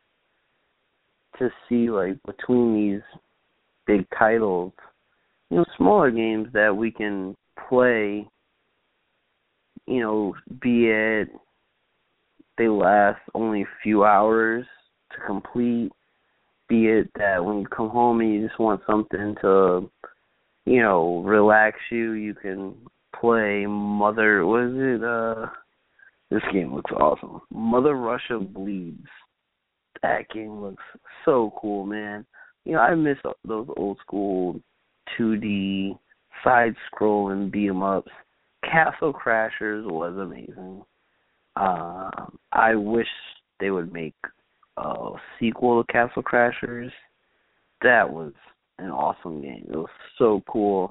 S2: to see, like, between these big titles, you know, smaller games that we can play, you know, be it they last only a few hours to complete, be it that when you come home and you just want something to, you know, relax you, you can play Mother, what is it, uh, this game looks awesome. Mother Russia Bleeds. That game looks so cool, man. You know, I miss those old school two D side-scrolling beat-em-ups. Castle Crashers was amazing. Uh, I wish they would make a sequel to Castle Crashers. That was an awesome game. It was so cool.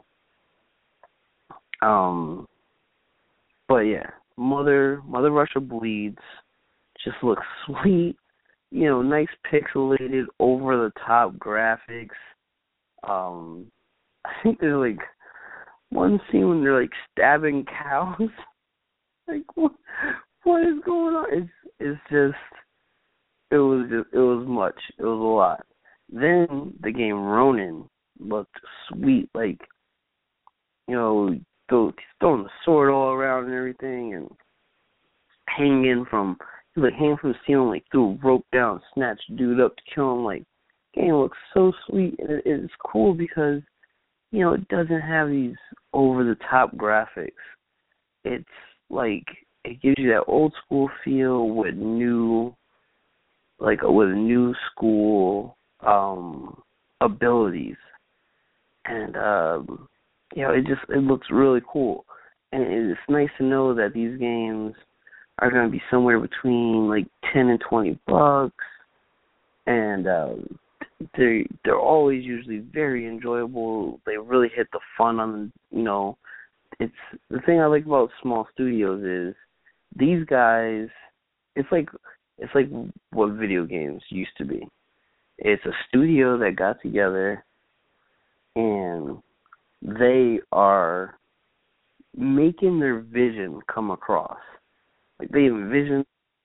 S2: Um, but yeah, Mother Mother Russia Bleeds just looks sweet. You know, nice pixelated, over the top graphics. Um, I think there's like one scene when they're like stabbing cows. Like, what, what is going on? It's it's just it was just it was much. It was a lot. Then the game Ronin looked sweet, like, you know, throw, throwing the sword all around and everything, and hanging from like hanging from the ceiling, like threw a rope down, snatched dude up to kill him. Like, game looks so sweet, and it, it's cool because, you know, it doesn't have these over the top graphics. It's like it gives you that old school feel with new, like with new school um, abilities, and um, you know, it just it looks really cool, and it's nice to know that these games are going to be somewhere between like ten and twenty bucks, and um, they they're always usually very enjoyable. They really hit the fun on, you know, it's the thing I like about small studios is these guys, it's like it's like what video games used to be. It's a studio that got together and they are making their vision come across. Like they envision,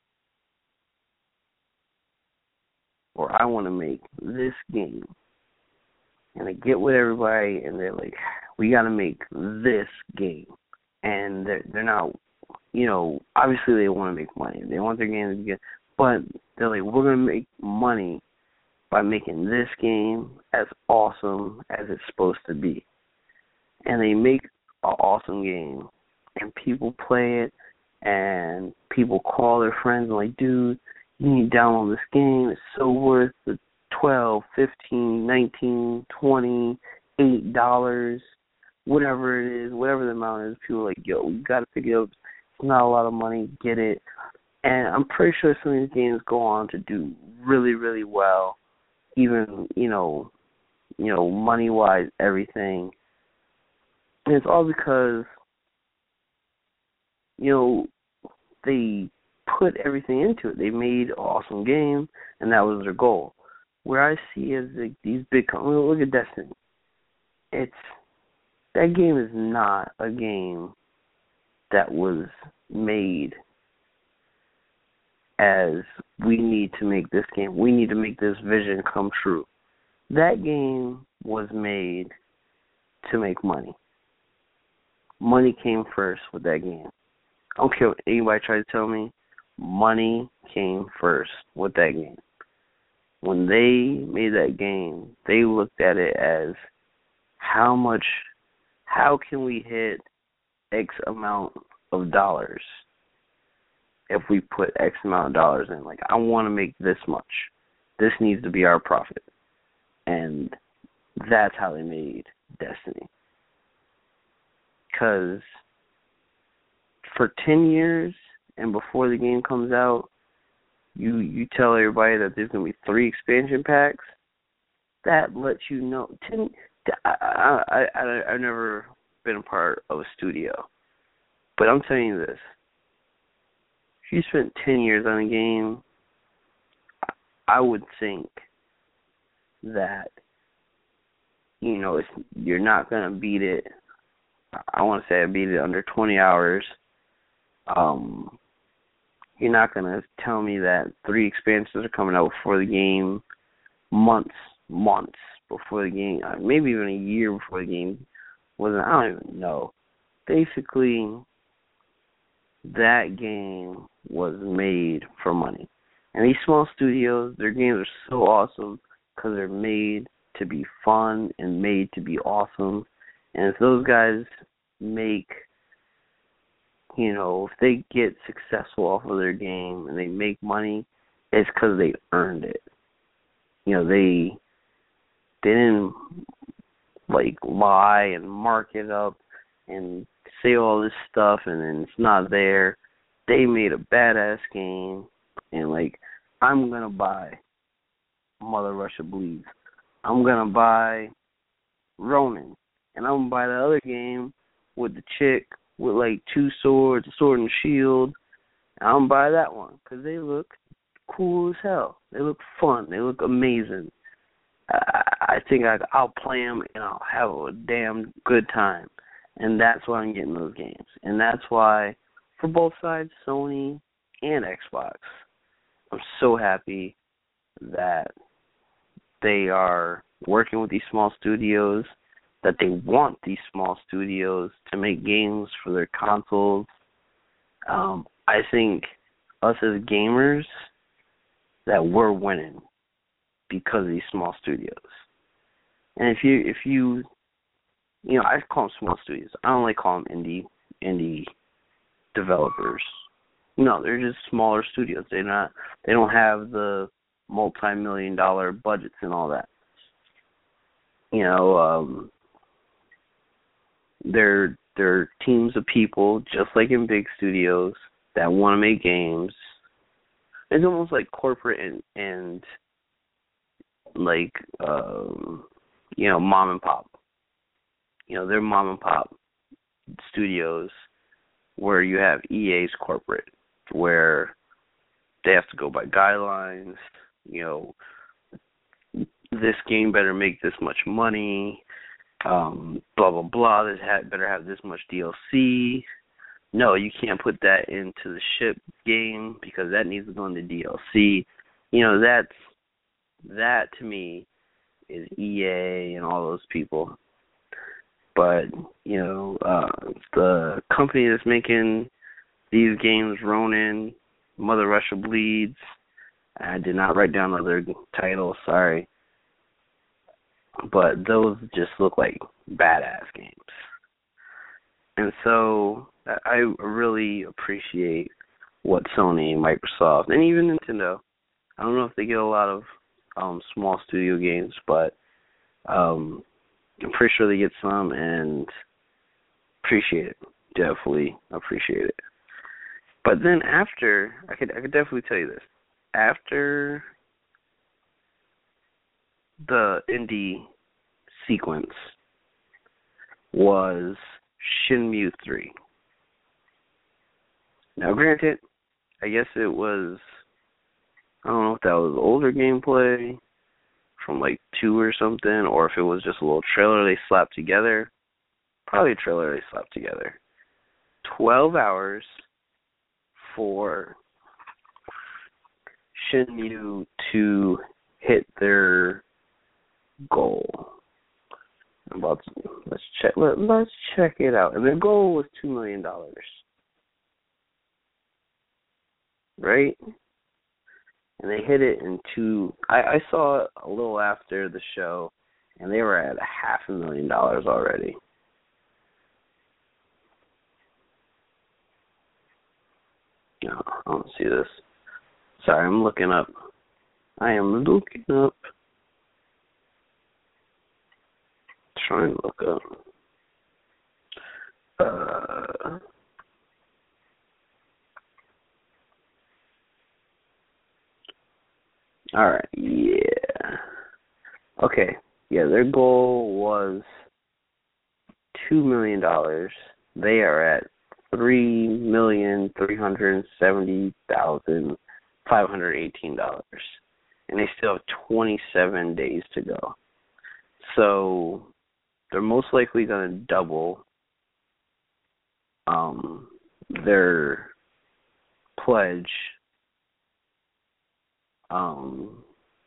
S2: or I want to make this game. And they get with everybody and they're like, we got to make this game. And they're, they're not, you know, obviously they want to make money. They want their game to be good. But they're like, we're going to make money by making this game as awesome as it's supposed to be. And they make an awesome game. And people play it. And people call their friends and like, dude, you need to download this game. It's so worth the twelve, fifteen, nineteen, twenty, eight dollars, whatever it is, whatever the amount is. People are like, yo, you got to pick it up. It's not a lot of money. Get it. And I'm pretty sure some of these games go on to do really, really well, even, you know, you know, money-wise, everything. And it's all because, you know, they put everything into it. They made an awesome game, and that was their goal. Where I see is like these big companies, look at Destiny. It's, that game is not a game that was made as we need to make this game. We need to make this vision come true. That game was made to make money. Money came first with that game. I don't care what anybody tries to tell me. Money came first with that game. When they made that game, they looked at it as how much, how can we hit X amount of dollars if we put X amount of dollars in? Like, I want to make this much. This needs to be our profit. And that's how they made Destiny. Because for ten years and before the game comes out, you you tell everybody that there's going to be three expansion packs. That lets you know. Ten, I, I, I, I've never been a part of a studio. But I'm telling you this. If you spent ten years on a game, I would think that, you know, it's, you're not going to beat it. I want to say I beat it under twenty hours. Um, you're not going to tell me that three expansions are coming out before the game, months, months before the game, maybe even a year before the game wasn't. I don't even know. Basically, that game was made for money. And these small studios, their games are so awesome because they're made to be fun and made to be awesome. And if those guys make, you know, if they get successful off of their game and they make money, it's because they earned it. You know, they they didn't, like, lie and mark it up and say all this stuff and then it's not there. They made a badass game, and, like, I'm going to buy Mother Russia Bleeds. I'm going to buy Ronin. And I'm going to buy the other game with the chick with, like, two swords, a sword and a shield. And I'm going to buy that one because they look cool as hell. They look fun. They look amazing. I, I think I, I'll play them and I'll have a damn good time. And that's why I'm getting those games. And that's why, for both sides, Sony and Xbox, I'm so happy that they are working with these small studios, that they want these small studios to make games for their consoles. Um, I think us as gamers, that we're winning because of these small studios. And if you, if you, you know, I call them small studios. I don't like calling them indie, indie developers. No, they're just smaller studios. They're not, they don't have the multi-million dollar budgets and all that. You know, um, they're they're teams of people, just like in big studios, that want to make games. It's almost like corporate and, and like, um, you know, mom and pop. You know, they're mom and pop studios where you have E A's corporate, where they have to go by guidelines, you know, this game better make this much money, um, blah, blah, blah, this ha- better have this much D L C. No, you can't put that into the ship game because that needs to go into D L C. You know, that's, that to me is E A and all those people. But, you know, uh, the company that's making these games, Ronin, Mother Russia Bleeds, I did not write down other titles, sorry. But those just look like badass games. And so I really appreciate what Sony and Microsoft, and even Nintendo, I don't know if they get a lot of um, small studio games, but um, I'm pretty sure they get some, and appreciate it. Definitely appreciate it. But then after, I could I could definitely tell you this. After the indie sequence was Shenmue three. Now, granted, I guess it was, I don't know if that was older gameplay from like two or something, or if it was just a little trailer they slapped together. Probably a trailer they slapped together. twelve hours for Shenmue to hit their goal. I'm about to, let's check. Let, let's check it out. And their goal was two million dollars, right? And they hit it in two. I, I saw it a little after the show, and they were at a half a million dollars already. No, I don't see this. Sorry, I'm looking up. I am looking up. Trying to look up. Uh, all right, yeah. Okay, yeah, their goal was two million dollars. They are at three million three hundred seventy thousand five hundred eighteen dollars, and they still have twenty-seven days to go. So they're most likely going to double um, their pledge. Um,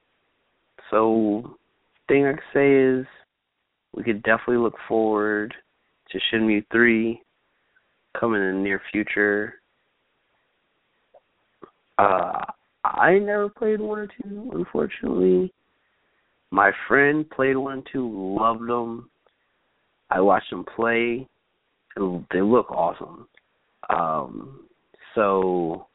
S2: so thing I can say is we could definitely look forward to Shenmue three coming in the near future. Uh, I never played one or two, unfortunately. My friend played one or two, loved them. I watched them play. They look awesome. Um, so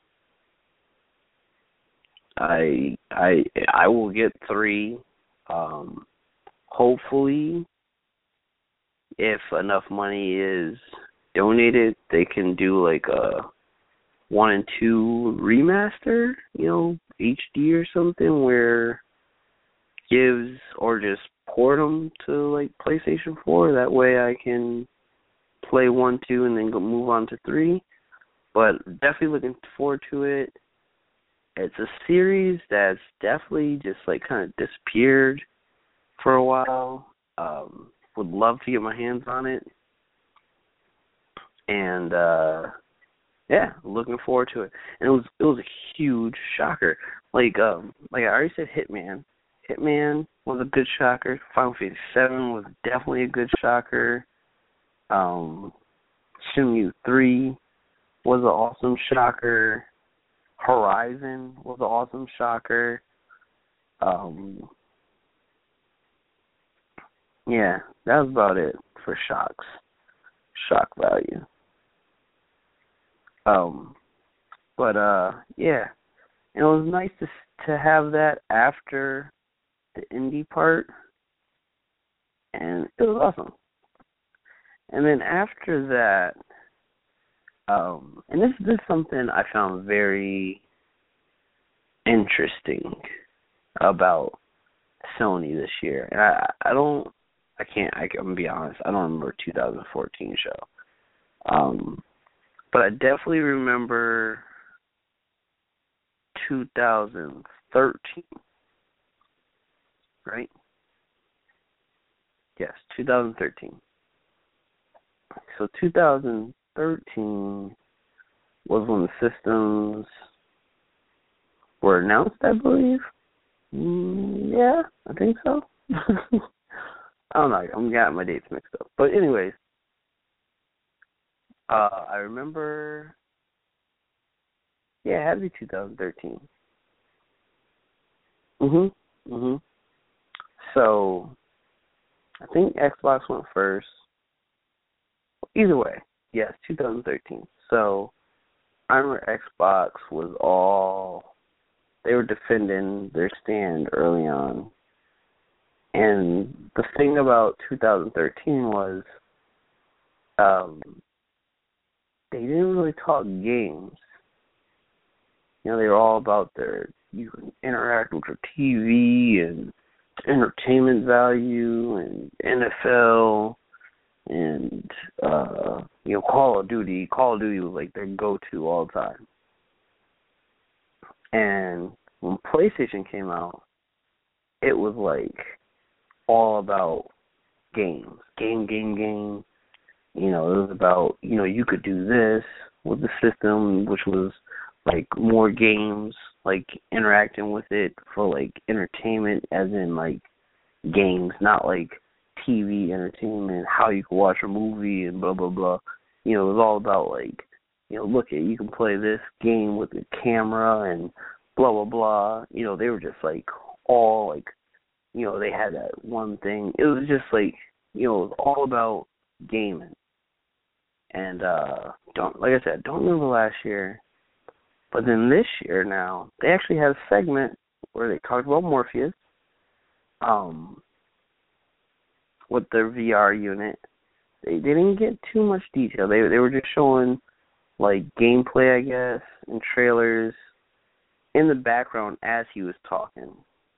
S2: I I I will get three. Um, hopefully, if enough money is donated, they can do like a one and two remaster, you know, H D or something, where gives, or just port them to like PlayStation four. That way I can play one, two, and then go move on to three. But definitely looking forward to it. It's a series that's definitely just like kind of disappeared for a while. Um, would love to get my hands on it. And uh, yeah, looking forward to it. And it was it was a huge shocker. Like um, like I already said, Hitman. Hitman was a good shocker. Final Fantasy seven was definitely a good shocker. Um, Shenmue three was an awesome shocker. Horizon was an awesome shocker. Um, yeah, that was about it for shocks. Shock value. Um, but uh, yeah, and it was nice to to have that after the indie part, and it was awesome. And then after that, um, and this, this is something I found very interesting about Sony this year. And I, I don't, I can't, I, I'm gonna be honest, I don't remember two thousand fourteen show. Um, But I definitely remember two thousand thirteen, right? Yes, two thousand thirteen. So two thousand thirteen was when the systems were announced, I believe. Mm, yeah, I think so. I don't know. I'm getting my dates mixed up. But anyways, uh, I remember, yeah, it had to be two thousand thirteen. Mhm. Mhm. So I think Xbox went first. Either way, yes, two thousand thirteen. So I remember Xbox was all, they were defending their stand early on. And the thing about two thousand thirteen was um, they didn't really talk games. You know, they were all about their, you can interact with your T V and entertainment value and N F L and, uh, you know, Call of Duty. Call of Duty was like their go-to all the time. And when PlayStation came out, it was like all about games. Game, game, game. You know, it was about, you know, you could do this with the system, which was like more games, like interacting with it for like entertainment, as in like games, not like T V entertainment, how you can watch a movie and blah, blah, blah. You know, it was all about like, you know, look at, you can play this game with the camera and blah, blah, blah. You know, they were just like all like, you know, they had that one thing. It was just like, you know, it was all about gaming. And uh, don't, like I said, don't remember last year. But then this year now, they actually had a segment where they talked about Morpheus um, with their V R unit. They, they didn't get too much detail. They they were just showing, like, gameplay, I guess, and trailers in the background as he was talking.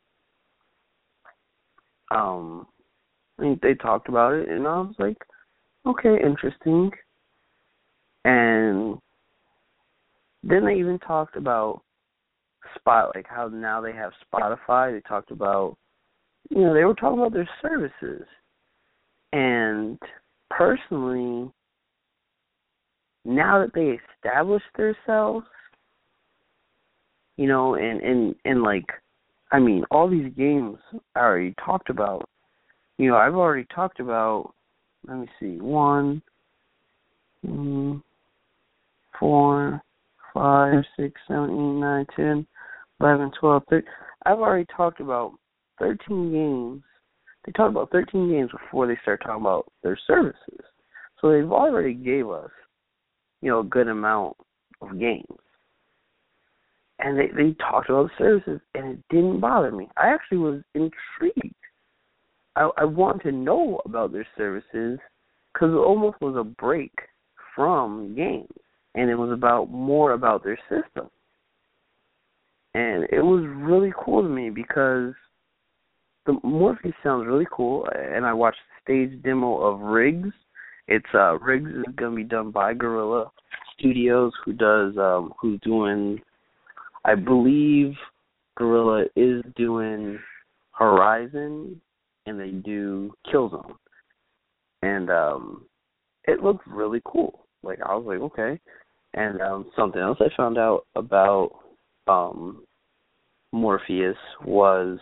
S2: Um, I mean, they talked about it, and I was like, okay, interesting. And then they even talked about Spot, like how now they have Spotify. They talked about, you know, they were talking about their services. And personally, now that they established themselves, you know, and, and, and like, I mean, all these games I already talked about. You know, I've already talked about, let me see, one, mm, four, five, six, seven, eight, nine, ten, eleven, twelve, thirteen. I've already talked about thirteen games. They talked about thirteen games before they start talking about their services. So they've already gave us, you know, a good amount of games. And they, they talked about the services, and it didn't bother me. I actually was intrigued. I, I wanted to know about their services because it almost was a break from games. And it was about more about their system. And it was really cool to me because the Morpheus sounds really cool. And I watched the stage demo of Riggs. It's uh, Riggs is going to be done by Guerrilla Studios, who does um, who's doing, I believe Guerrilla is doing Horizon, and they do Killzone. And um, it looked really cool. Like, I was like, okay. And um, something else I found out about um, Morpheus was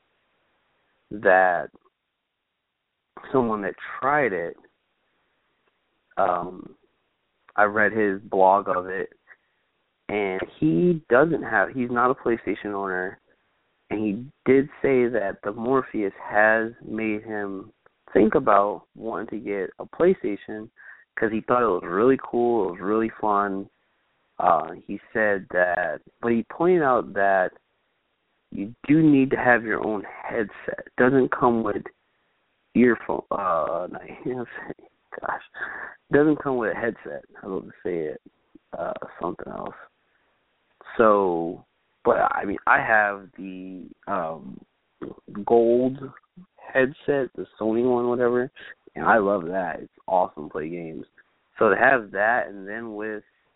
S2: that someone that tried it, um, I read his blog of it, and he doesn't have, he's not a PlayStation owner, and he did say that the Morpheus has made him think about wanting to get a PlayStation because he thought it was really cool, it was really fun. Uh, he said that, but he pointed out that you do need to have your own headset. It doesn't come with earphone. Uh, no, gosh, it doesn't come with a headset. I was going to say it, uh, something else. So, but I mean, I have the um, gold headset, the Sony one, whatever, and I love that. It's awesome to play games. So to have that, and then with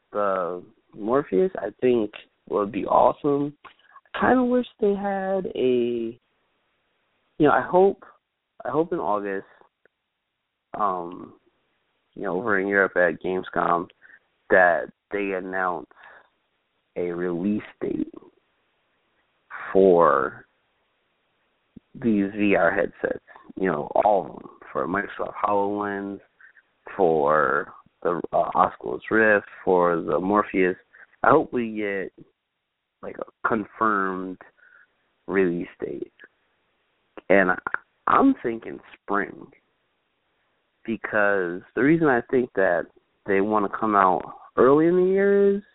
S2: the Morpheus, I think would be awesome. I kind of wish they had a, you know, I hope, I hope in August, um, you know, over in Europe at Gamescom, that they announce a release date for these V R headsets. You know, all of them, for Microsoft HoloLens, for the uh, Oculus Rift, for the Morpheus. I hope we get like a confirmed release date. And I, I'm thinking spring, because the reason I think that they want to come out early in the year is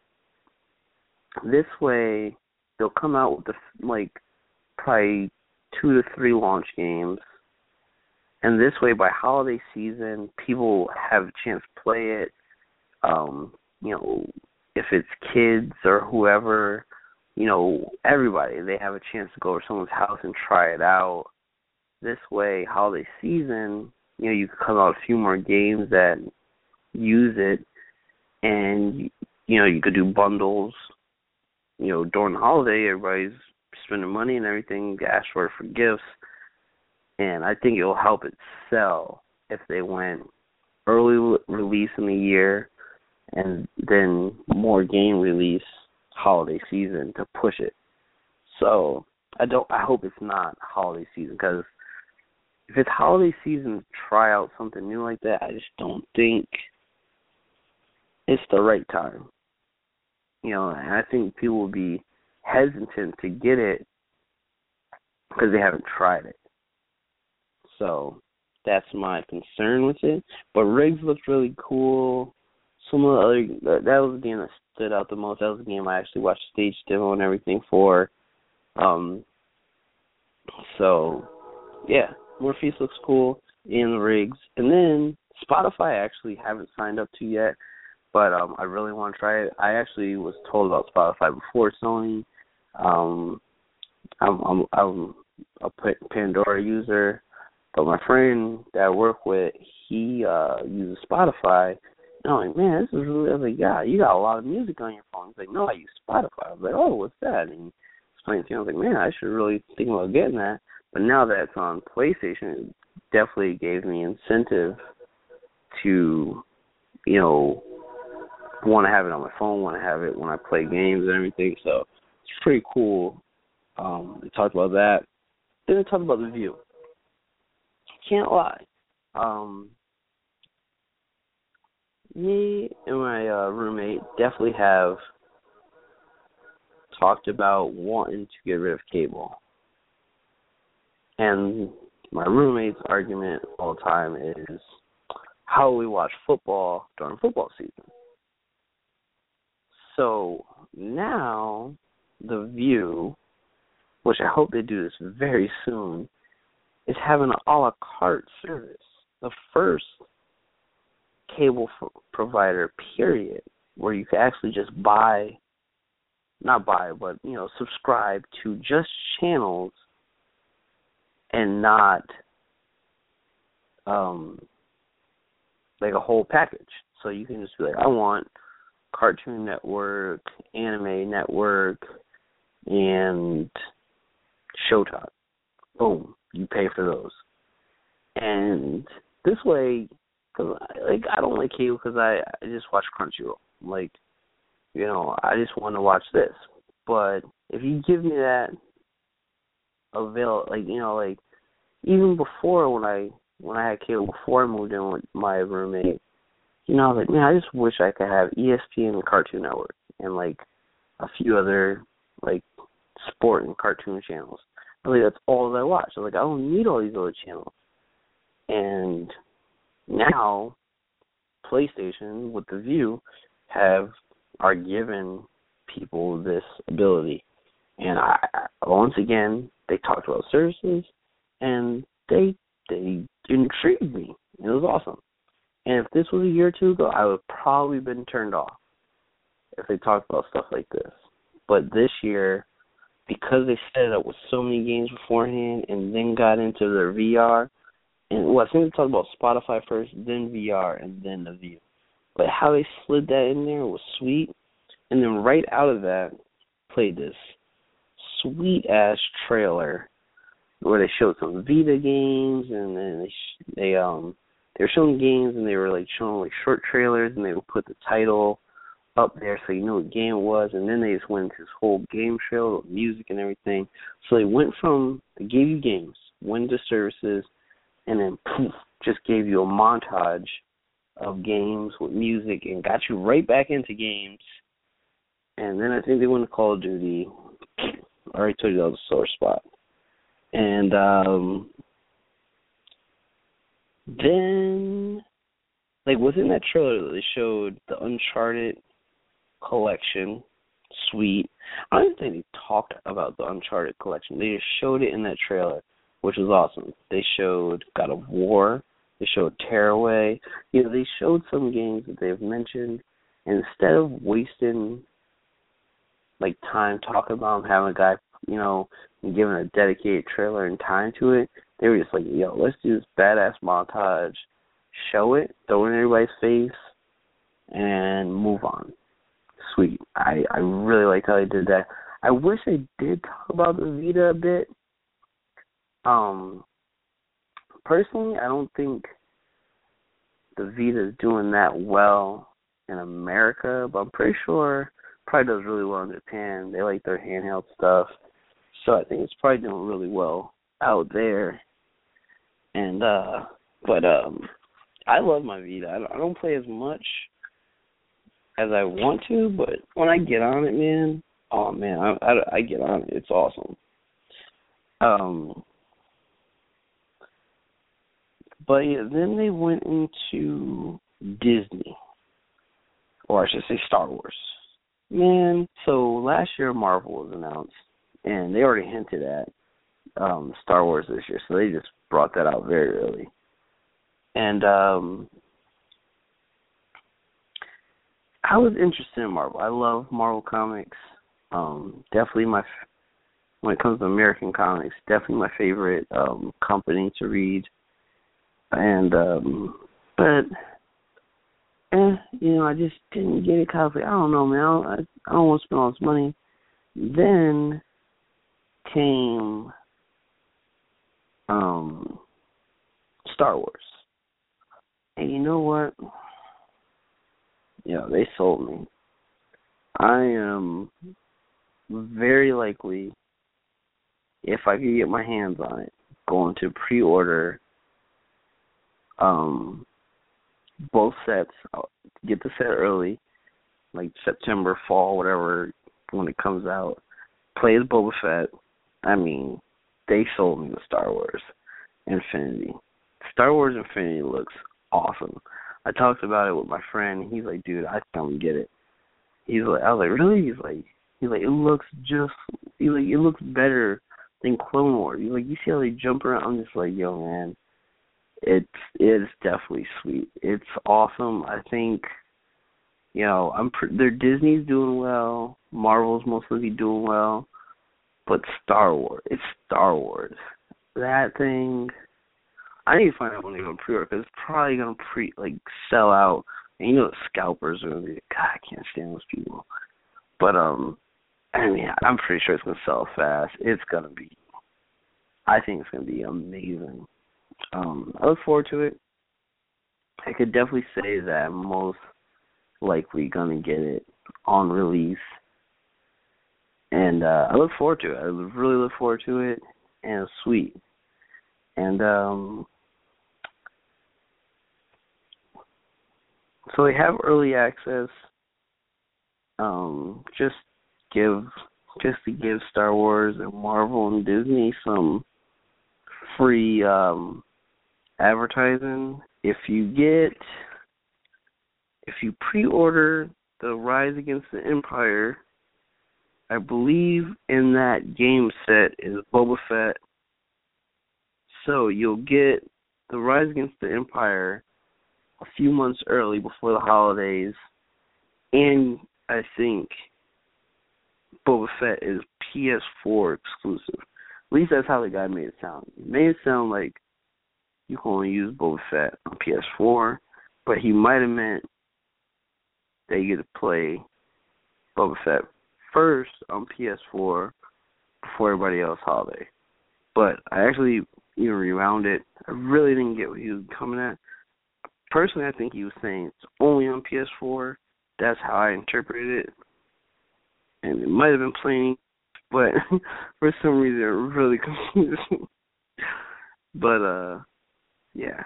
S2: this way they'll come out with the, like probably two to three launch games, and this way by holiday season people have a chance to play it. Um, you know, if it's kids or whoever, you know, everybody, they have a chance to go to someone's house and try it out. This way, holiday season, you know, you could come out a few more games that use it, and, you know, you could do bundles. You know, during the holiday, everybody's spending money and everything, ask for it for gifts, and I think it'll help it sell if they went early release in the year and then more game release holiday season to push it. So I don't. I hope it's not holiday season, because if it's holiday season to try out something new like that, I just don't think it's the right time. You know, and I think people will be hesitant to get it because they haven't tried it. So that's my concern with it. But Riggs looked really cool. Some of the other, that was the game that stood out the most. That was the game I actually watched stage demo and everything for. Um, so, yeah, Morpheus looks cool in the Riggs. And then Spotify I actually haven't signed up to yet, but um, I really want to try it. I actually was told about Spotify before Sony. Um, I'm, I'm, I'm a Pandora user, but my friend that I work with, he uh, uses Spotify. And I'm like, man, this is really, I was like, yeah, you got a lot of music on your phone. He's like, no, I use Spotify. I was like, oh, what's that? And he explained to me. I was like, man, I should really think about getting that. But now that it's on PlayStation, it definitely gave me incentive to, you know, want to have it on my phone, want to have it when I play games and everything. So it's pretty cool. Um, they talked about that. Then they talked about the View. Can't lie. Um, me and my uh, roommate definitely have talked about wanting to get rid of cable. And my roommate's argument all the time is, how we watch football during football season. So now the View, which I hope they do this very soon, is having an a la carte service. The first cable f- provider, period, where you can actually just buy, not buy, but, you know, subscribe to just channels and not um, like a whole package. So you can just be like, I want Cartoon Network, Anime Network, and Showtime. Boom, you pay for those. And this way, cause I, like I don't like cable because I, I just watch Crunchyroll. Like, you know, I just want to watch this. But if you give me that avail, like, you know, like even before when I when I had cable, before I moved in with my roommate, you know, I was like, man, I just wish I could have E S P N and Cartoon Network and like a few other like sport and cartoon channels. I was like, that's all that I watch. I was like, I don't need all these other channels. And now PlayStation with the View have are giving people this ability. And I once again they talked about services and they they intrigued me. It was awesome. And if this was a year or two ago, I would have probably been turned off if they talked about stuff like this. But this year, because they set it up with so many games beforehand and then got into their V R, and well, I think they talked about Spotify first, then V R, and then the View. But how they slid that in there was sweet. And then right out of that, played this sweet-ass trailer where they showed some Vita games, and then they, sh- they, um, they were showing games, and they were, like, showing, like, short trailers, and they would put the title up there so you knew what game it was, and then they just went into this whole game show with music and everything. So they went from, they gave you games, went to services, and then poof, just gave you a montage of games with music and got you right back into games. And then I think they went to Call of Duty. I already told you that was a sore spot. And um, then, like, within that trailer, they showed the Uncharted collection. Sweet. I don't think they talked about the Uncharted collection. They just showed it in that trailer, which was awesome. They showed God of War. They showed Tearaway. You know, they showed some games that they've mentioned. And instead of wasting, like, time talking about them, having a guy, you know, giving a dedicated trailer and time to it, they were just like, yo, let's do this badass montage, show it, throw it in everybody's face, and move on. Sweet. I, I really like how they did that. I wish they did talk about the Vita a bit. Um, personally, I don't think the Vita is doing that well in America, but I'm pretty sure probably does really well in Japan. They like their handheld stuff, so I think it's probably doing really well out there. And uh, but um, I love my Vita. I don't, I don't play as much as I want to, but when I get on it, man, oh man, I, I, I get on it. It's awesome. Um, but yeah, then they went into Disney, or I should say Star Wars. Man, so last year Marvel was announced, and they already hinted at um, Star Wars this year, so they just brought that out very early. And um, I was interested in Marvel. I love Marvel comics. Um, definitely my, when it comes to American comics, definitely my favorite um, company to read. And um, but. Eh, you know, I just didn't get it. Cause I was like, I don't know, man. I don't, I, I don't want to spend all this money. Then came um, Star Wars. And you know what? Yeah, they sold me. I am very likely, if I could get my hands on it, going to pre-order um, both sets. I'll get the set early, like September, fall, whatever, when it comes out. Play as Boba Fett. I mean, they sold me the Star Wars Infinity. Star Wars Infinity looks awesome. I talked about it with my friend. He's like, dude, I think I'm gonna get it. He's like, I was like, really? He's like, he's like, it looks just, he's like, it looks better than Clone Wars. He's like, you see how they jump around? I'm just like, yo, man. It's it's definitely sweet. It's awesome. I think, you know, I'm pre- they're Disney's doing well, Marvel's mostly doing well, but Star Wars, it's Star Wars. That thing, I need to find out when they're gonna pre-order, because it's probably gonna pre like sell out. And you know, the scalpers are gonna be. God, I can't stand those people. But um, I mean, I'm pretty sure it's gonna sell fast. It's gonna be. I think it's gonna be amazing. Um, I look forward to it. I could definitely say that I'm most likely going to get it on release. And uh, I look forward to it. I really look forward to it. And it's sweet. And um, so they have early access. Um, just give, just to give Star Wars and Marvel and Disney some free um, advertising. If you get, if you pre-order the Rise Against the Empire, I believe in that game set is Boba Fett. So you'll get the Rise Against the Empire a few months early before the holidays, and I think Boba Fett is P S four exclusive. At least that's how the guy made it sound. It made it sound like you can only use Boba Fett on P S four, but he might have meant that you get to play Boba Fett first on P S four before everybody else holiday. But I actually even rewound it. I really didn't get what he was coming at. Personally, I think he was saying it's only on P S four. That's how I interpreted it. And it might have been playing, but for some reason it really confused me. But, uh, yeah.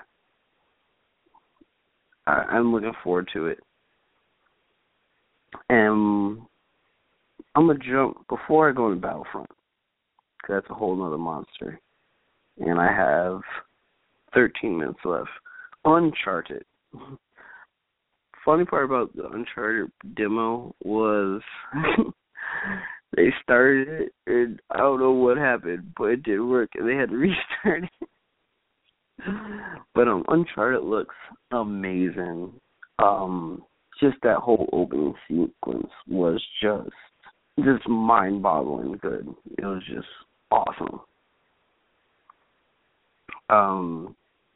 S2: I, I'm looking forward to it. And I'm going to jump, before I go to Battlefront, because that's a whole nother monster. And I have thirteen minutes left. Uncharted. Funny part about the Uncharted demo was they started it, and I don't know what happened, but it didn't work, and they had to restart it. But um, Uncharted looks amazing. Um, just that whole opening sequence was just just mind-boggling good. It was just awesome. Um,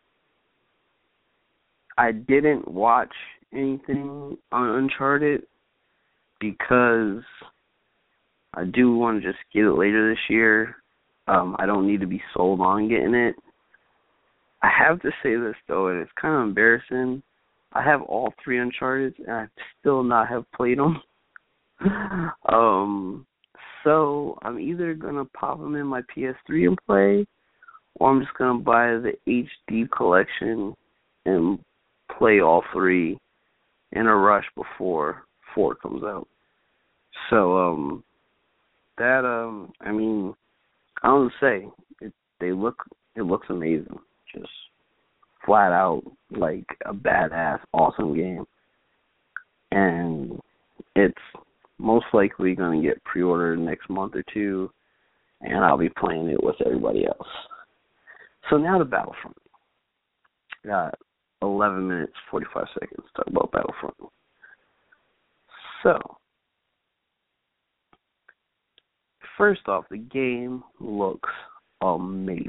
S2: I didn't watch anything on Uncharted because I do want to just get it later this year. Um, I don't need to be sold on getting it. I have to say this, though, and it's kind of embarrassing. I have all three Uncharted, and I still not have played them. um, so I'm either going to pop them in my P S three and play, or I'm just going to buy the H D collection and play all three in a rush before four comes out. So, um, that, um, I mean, I don't say, it, they look, it looks amazing. Just flat out, like, a badass, awesome game. And it's most likely going to get pre-ordered next month or two, and I'll be playing it with everybody else. So now to Battlefront. Got eleven minutes, forty-five seconds to talk about Battlefront. So, first off, the game looks amazing.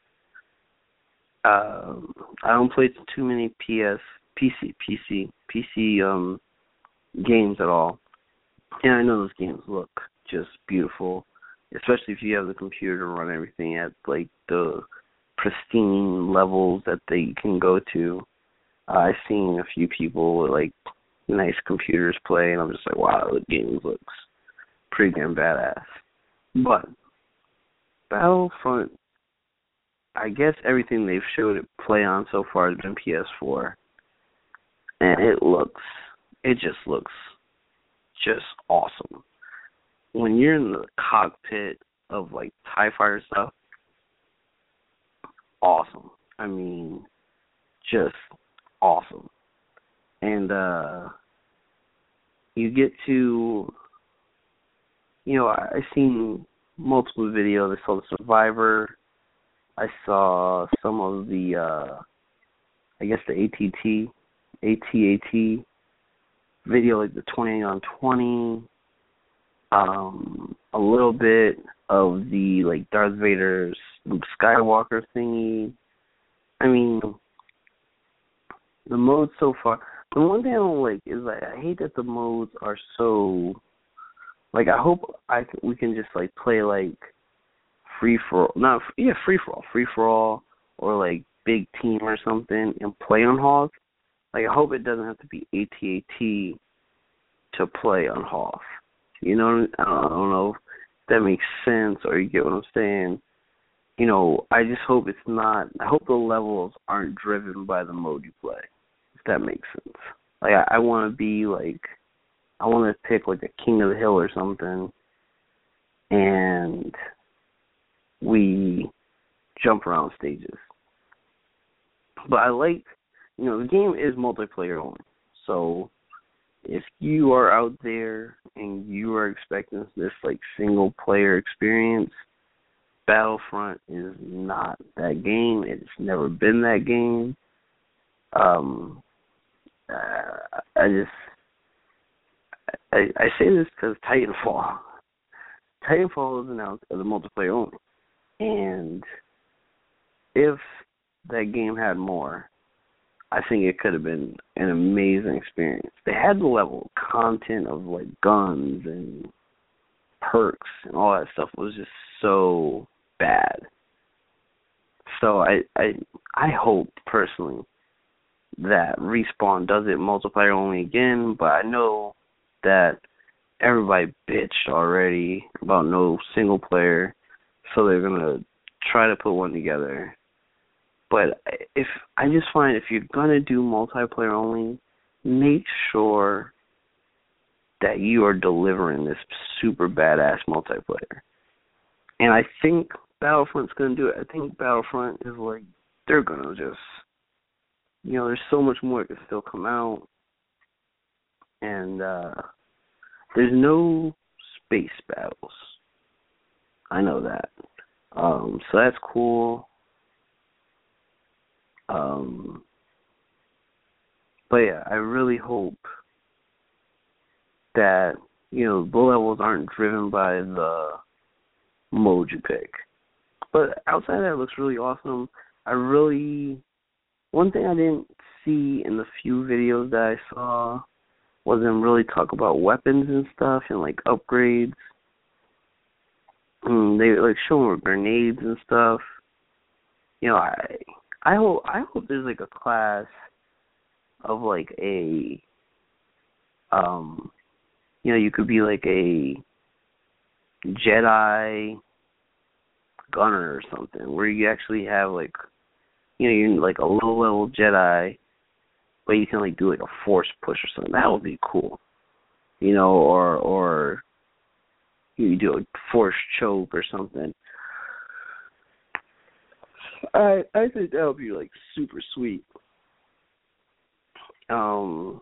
S2: Um, I don't play too many P S, P C, P C, P C um, games at all, and I know those games look just beautiful, especially if you have the computer to run everything at like the pristine levels that they can go to. Uh, I've seen a few people with like nice computers play, and I'm just like, wow, the game looks pretty damn badass. But Battlefront, I guess everything they've showed it play on so far has been P S four, and it looks, it just looks just awesome. When you're in the cockpit of like TIE Fighter stuff, awesome. I mean, just awesome. And uh, you get to, you know, I, I've seen multiple videos. I saw the Survivor. I saw some of the, uh, I guess the A T T, A T A T video, like the twenty on twenty, um, a little bit of the, like, Darth Vader's Luke Skywalker thingy. I mean, the modes so far, the one thing I don't like is like, I hate that the modes are so, like, I hope I can, we can just, like, play, like, free-for-all, not, yeah, free-for-all, free-for-all, or, like, big team or something, and play on Hoth. Like, I hope it doesn't have to be A T A T to play on Hoth. You know, I don't, I don't know if that makes sense, or you get what I'm saying. You know, I just hope it's not, I hope the levels aren't driven by the mode you play, if that makes sense. Like, I, I want to be, like, I want to pick, like, a King of the Hill or something, and we jump around stages. But I like, you know, the game is multiplayer only. So if you are out there and you are expecting this, like, single-player experience, Battlefront is not that game. It's never been that game. Um, uh, I just, I, I say this because Titanfall. Titanfall is announced as a multiplayer only. And if that game had more, I think it could have been an amazing experience. They had the level of content of like guns and perks and all that stuff was just so bad. So I I I hope personally that Respawn does it multiplayer only again, but I know that everybody bitched already about no single player, so they're gonna try to put one together. But if I just find if you're gonna do multiplayer only, make sure that you are delivering this super badass multiplayer. And I think Battlefront's gonna do it. I think Battlefront is like they're gonna just, you know, there's so much more that can still come out, and uh, there's no space battles. I know that, um, so that's cool. Um, but yeah, I really hope that, you know, the levels aren't driven by the mode you pick. But outside of that, it looks really awesome. I really, one thing I didn't see in the few videos that I saw was them really talk about weapons and stuff and like upgrades. Mm, they like showing grenades and stuff. You know, I. I hope I hope there's like a class of like a um you know, you could be like a Jedi gunner or something where you actually have like, you know, you're like a low level Jedi but you can like do like a force push or something. That would be cool. You know, or or you do a force choke or something. I I think that would be like super sweet. Um,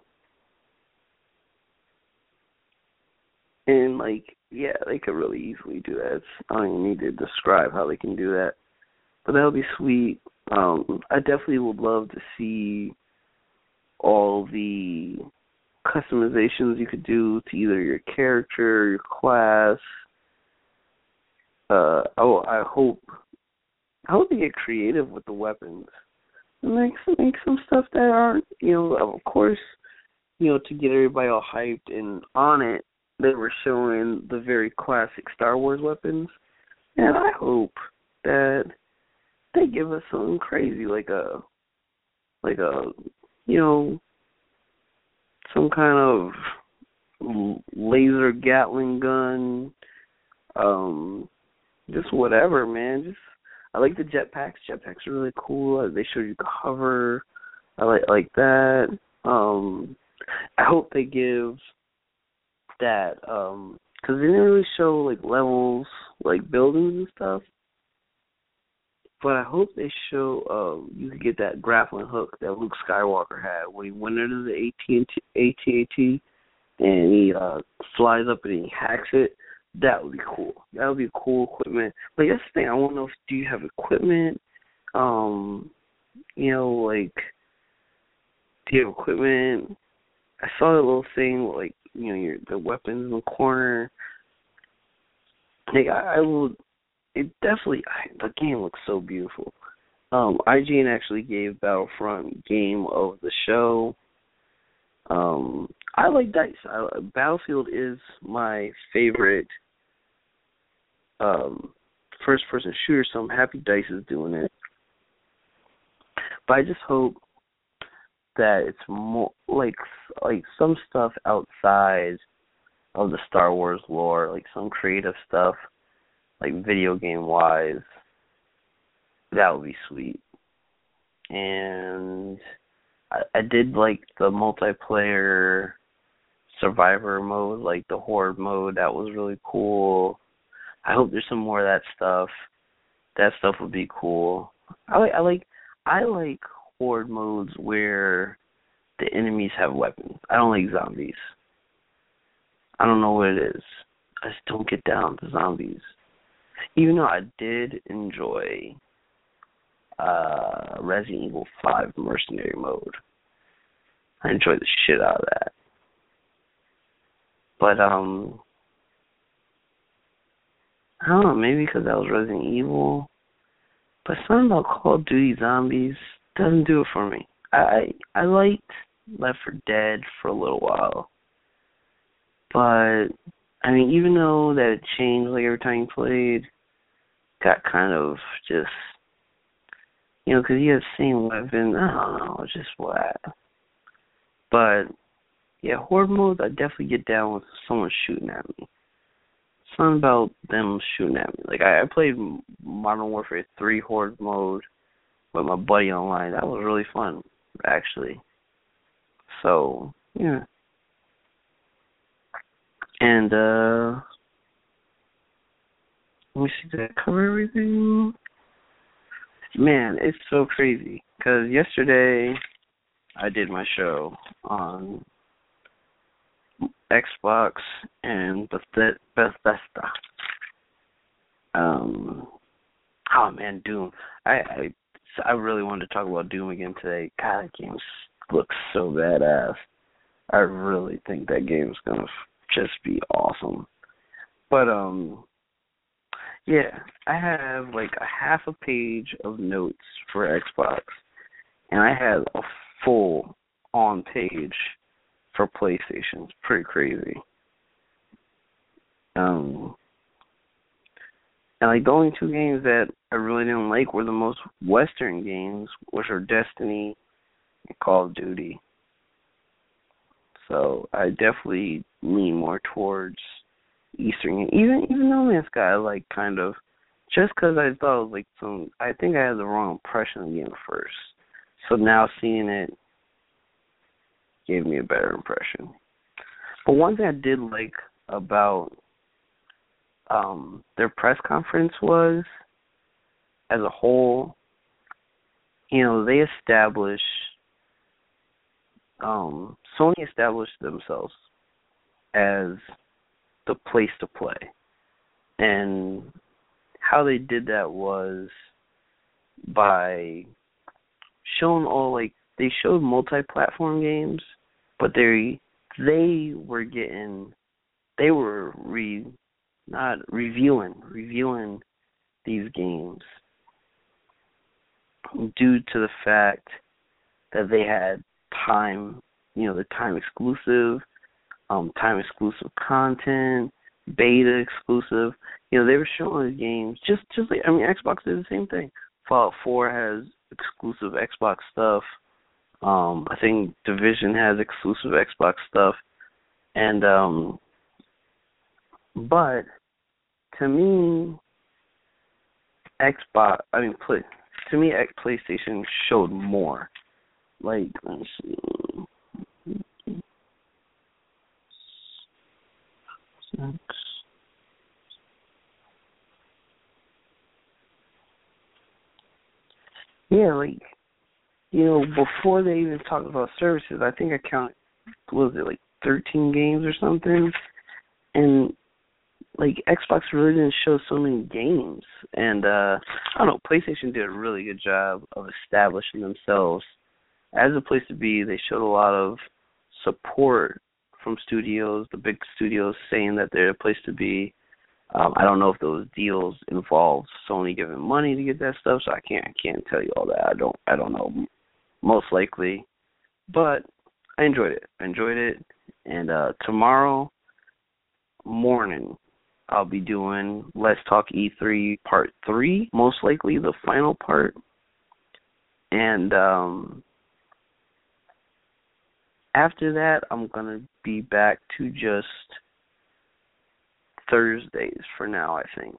S2: and like yeah, they could really easily do that. It's, I don't even need to describe how they can do that, but that would be sweet. Um, I definitely would love to see all the customizations you could do to either your character, or your class. Uh, oh, I hope. I hope they get creative with the weapons. Make some, make some stuff that aren't, you know, of course, you know, to get everybody all hyped and on it, they were showing the very classic Star Wars weapons. And I hope that they give us something crazy, like a, like a, you know, some kind of laser Gatling gun, um, just whatever, man, just. I like the jetpacks. Jetpacks are really cool. They show you the hover. I like like that. Um, I hope they give that um, because they didn't really show like levels, like buildings and stuff. But I hope they show um, you can get that grappling hook that Luke Skywalker had when he went into the A T and T and he uh, flies up and he hacks it. That would be cool. That would be cool equipment. Like, that's the thing. I want to know if, do you have equipment? Um, you know, like, do you have equipment? I saw that little thing, like, you know, your the weapons in the corner. Like, I, I will, it definitely, I, the game looks so beautiful. Um, I G N actually gave Battlefront Game of the Show. Um, I like DICE. I, Battlefield is my favorite Um, first-person shooter, so I'm happy DICE is doing it. But I just hope that it's more like like some stuff outside of the Star Wars lore, like some creative stuff, like video game-wise. That would be sweet. And I, I did like the multiplayer survivor mode, like the horde mode. That was really cool. I hope there's some more of that stuff. That stuff would be cool. I like I like I like horde modes where the enemies have weapons. I don't like zombies. I don't know what it is. I just don't get down to zombies. Even though I did enjoy uh, Resident Evil five Mercenary mode. I enjoyed the shit out of that. But um. I don't know, maybe because that was Resident Evil. But something about Call of Duty Zombies doesn't do it for me. I I liked Left four Dead for a little while, but I mean, even though that it changed like every time you played, got kind of just, you know, because you have the same weapon. I don't know, it's just what. But yeah, horde mode, I definitely get down with someone shooting at me. Something about them shooting at me. Like I, I played Modern Warfare three horde mode with my buddy online. That was really fun, actually. So yeah, and uh, let me see, did I cover everything? Man, it's so crazy because yesterday I did my show on Xbox and Beth- Bethesda. Um, oh man, Doom. I, I I really wanted to talk about Doom again today. God, that game looks so badass. I really think that game's gonna just be awesome. But um, yeah, I have like a half a page of notes for Xbox, and I have a full on page for PlayStation. It's pretty crazy. Um, and like the only two games that I really didn't like were the most Western games, which are Destiny and Call of Duty. So I definitely lean more towards Eastern. Even even No Man's Sky, I like kind of, just because I thought it was like some, I think I had the wrong impression of the game first. So now seeing it gave me a better impression. But one thing I did like about um, their press conference was, as a whole, you know, they established, um, Sony established themselves as the place to play. And how they did that was by showing all, like, they showed multi-platform games, but they they were getting, they were re, not reviewing, reviewing these games due to the fact that they had time, you know, the time exclusive, um, time exclusive content, beta exclusive. You know, they were showing these games just, just like, I mean, Xbox did the same thing. Fallout four has exclusive Xbox stuff. Um, I think Division has exclusive Xbox stuff. And, um, but to me, Xbox, I mean, play, to me, PlayStation showed more. Like, let's see. Six. Yeah, like, you know, before they even talked about services, I think I counted, what was it, like thirteen games or something? And, like, Xbox really didn't show so many games. And, uh, I don't know, PlayStation did a really good job of establishing themselves as a place to be. They showed a lot of support from studios, the big studios, saying that they're a place to be. Um, I don't know if those deals involve Sony giving money to get that stuff, so I can't I can't tell you all that. I don't I don't know. Most likely, but I enjoyed it. I enjoyed it, and uh, tomorrow morning I'll be doing Let's Talk E three Part Three, most likely the final part, and um, after that I'm gonna be back to just Thursdays for now, I think.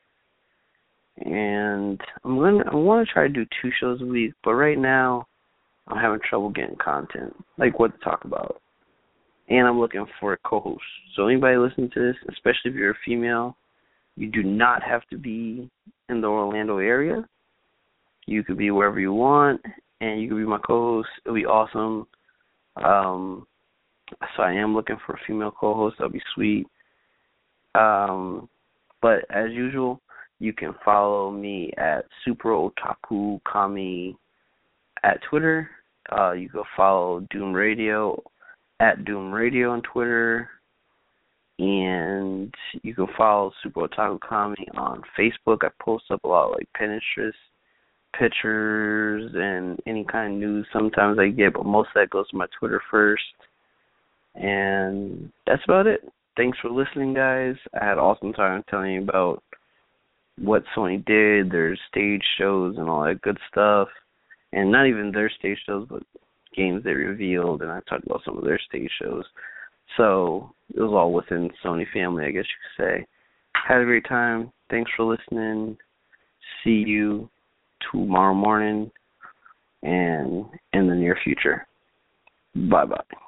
S2: And I'm gonna I want to try to do two shows a week, but right now I'm having trouble getting content, like what to talk about. And I'm looking for a co-host. So anybody listening to this, especially if you're a female, you do not have to be in the Orlando area. You could be wherever you want, and you could be my co-host. It'll be awesome. Um, so I am looking for a female co-host. That'll be sweet. Um, but as usual, you can follow me at Super Otaku Kami at Twitter. Uh, you can follow Doom Radio at Doom Radio on Twitter. And you can follow Super Otaku Kami on Facebook. I post up a lot of like Pinterest, pictures and any kind of news sometimes I get, but most of that goes to my Twitter first. And that's about it. Thanks for listening, guys. I had an awesome time telling you about what Sony did, their stage shows and all that good stuff. And not even their stage shows, but games they revealed, and I talked about some of their stage shows. So it was all within Sony family, I guess you could say. Had a great time. Thanks for listening. See you tomorrow morning and in the near future. Bye-bye.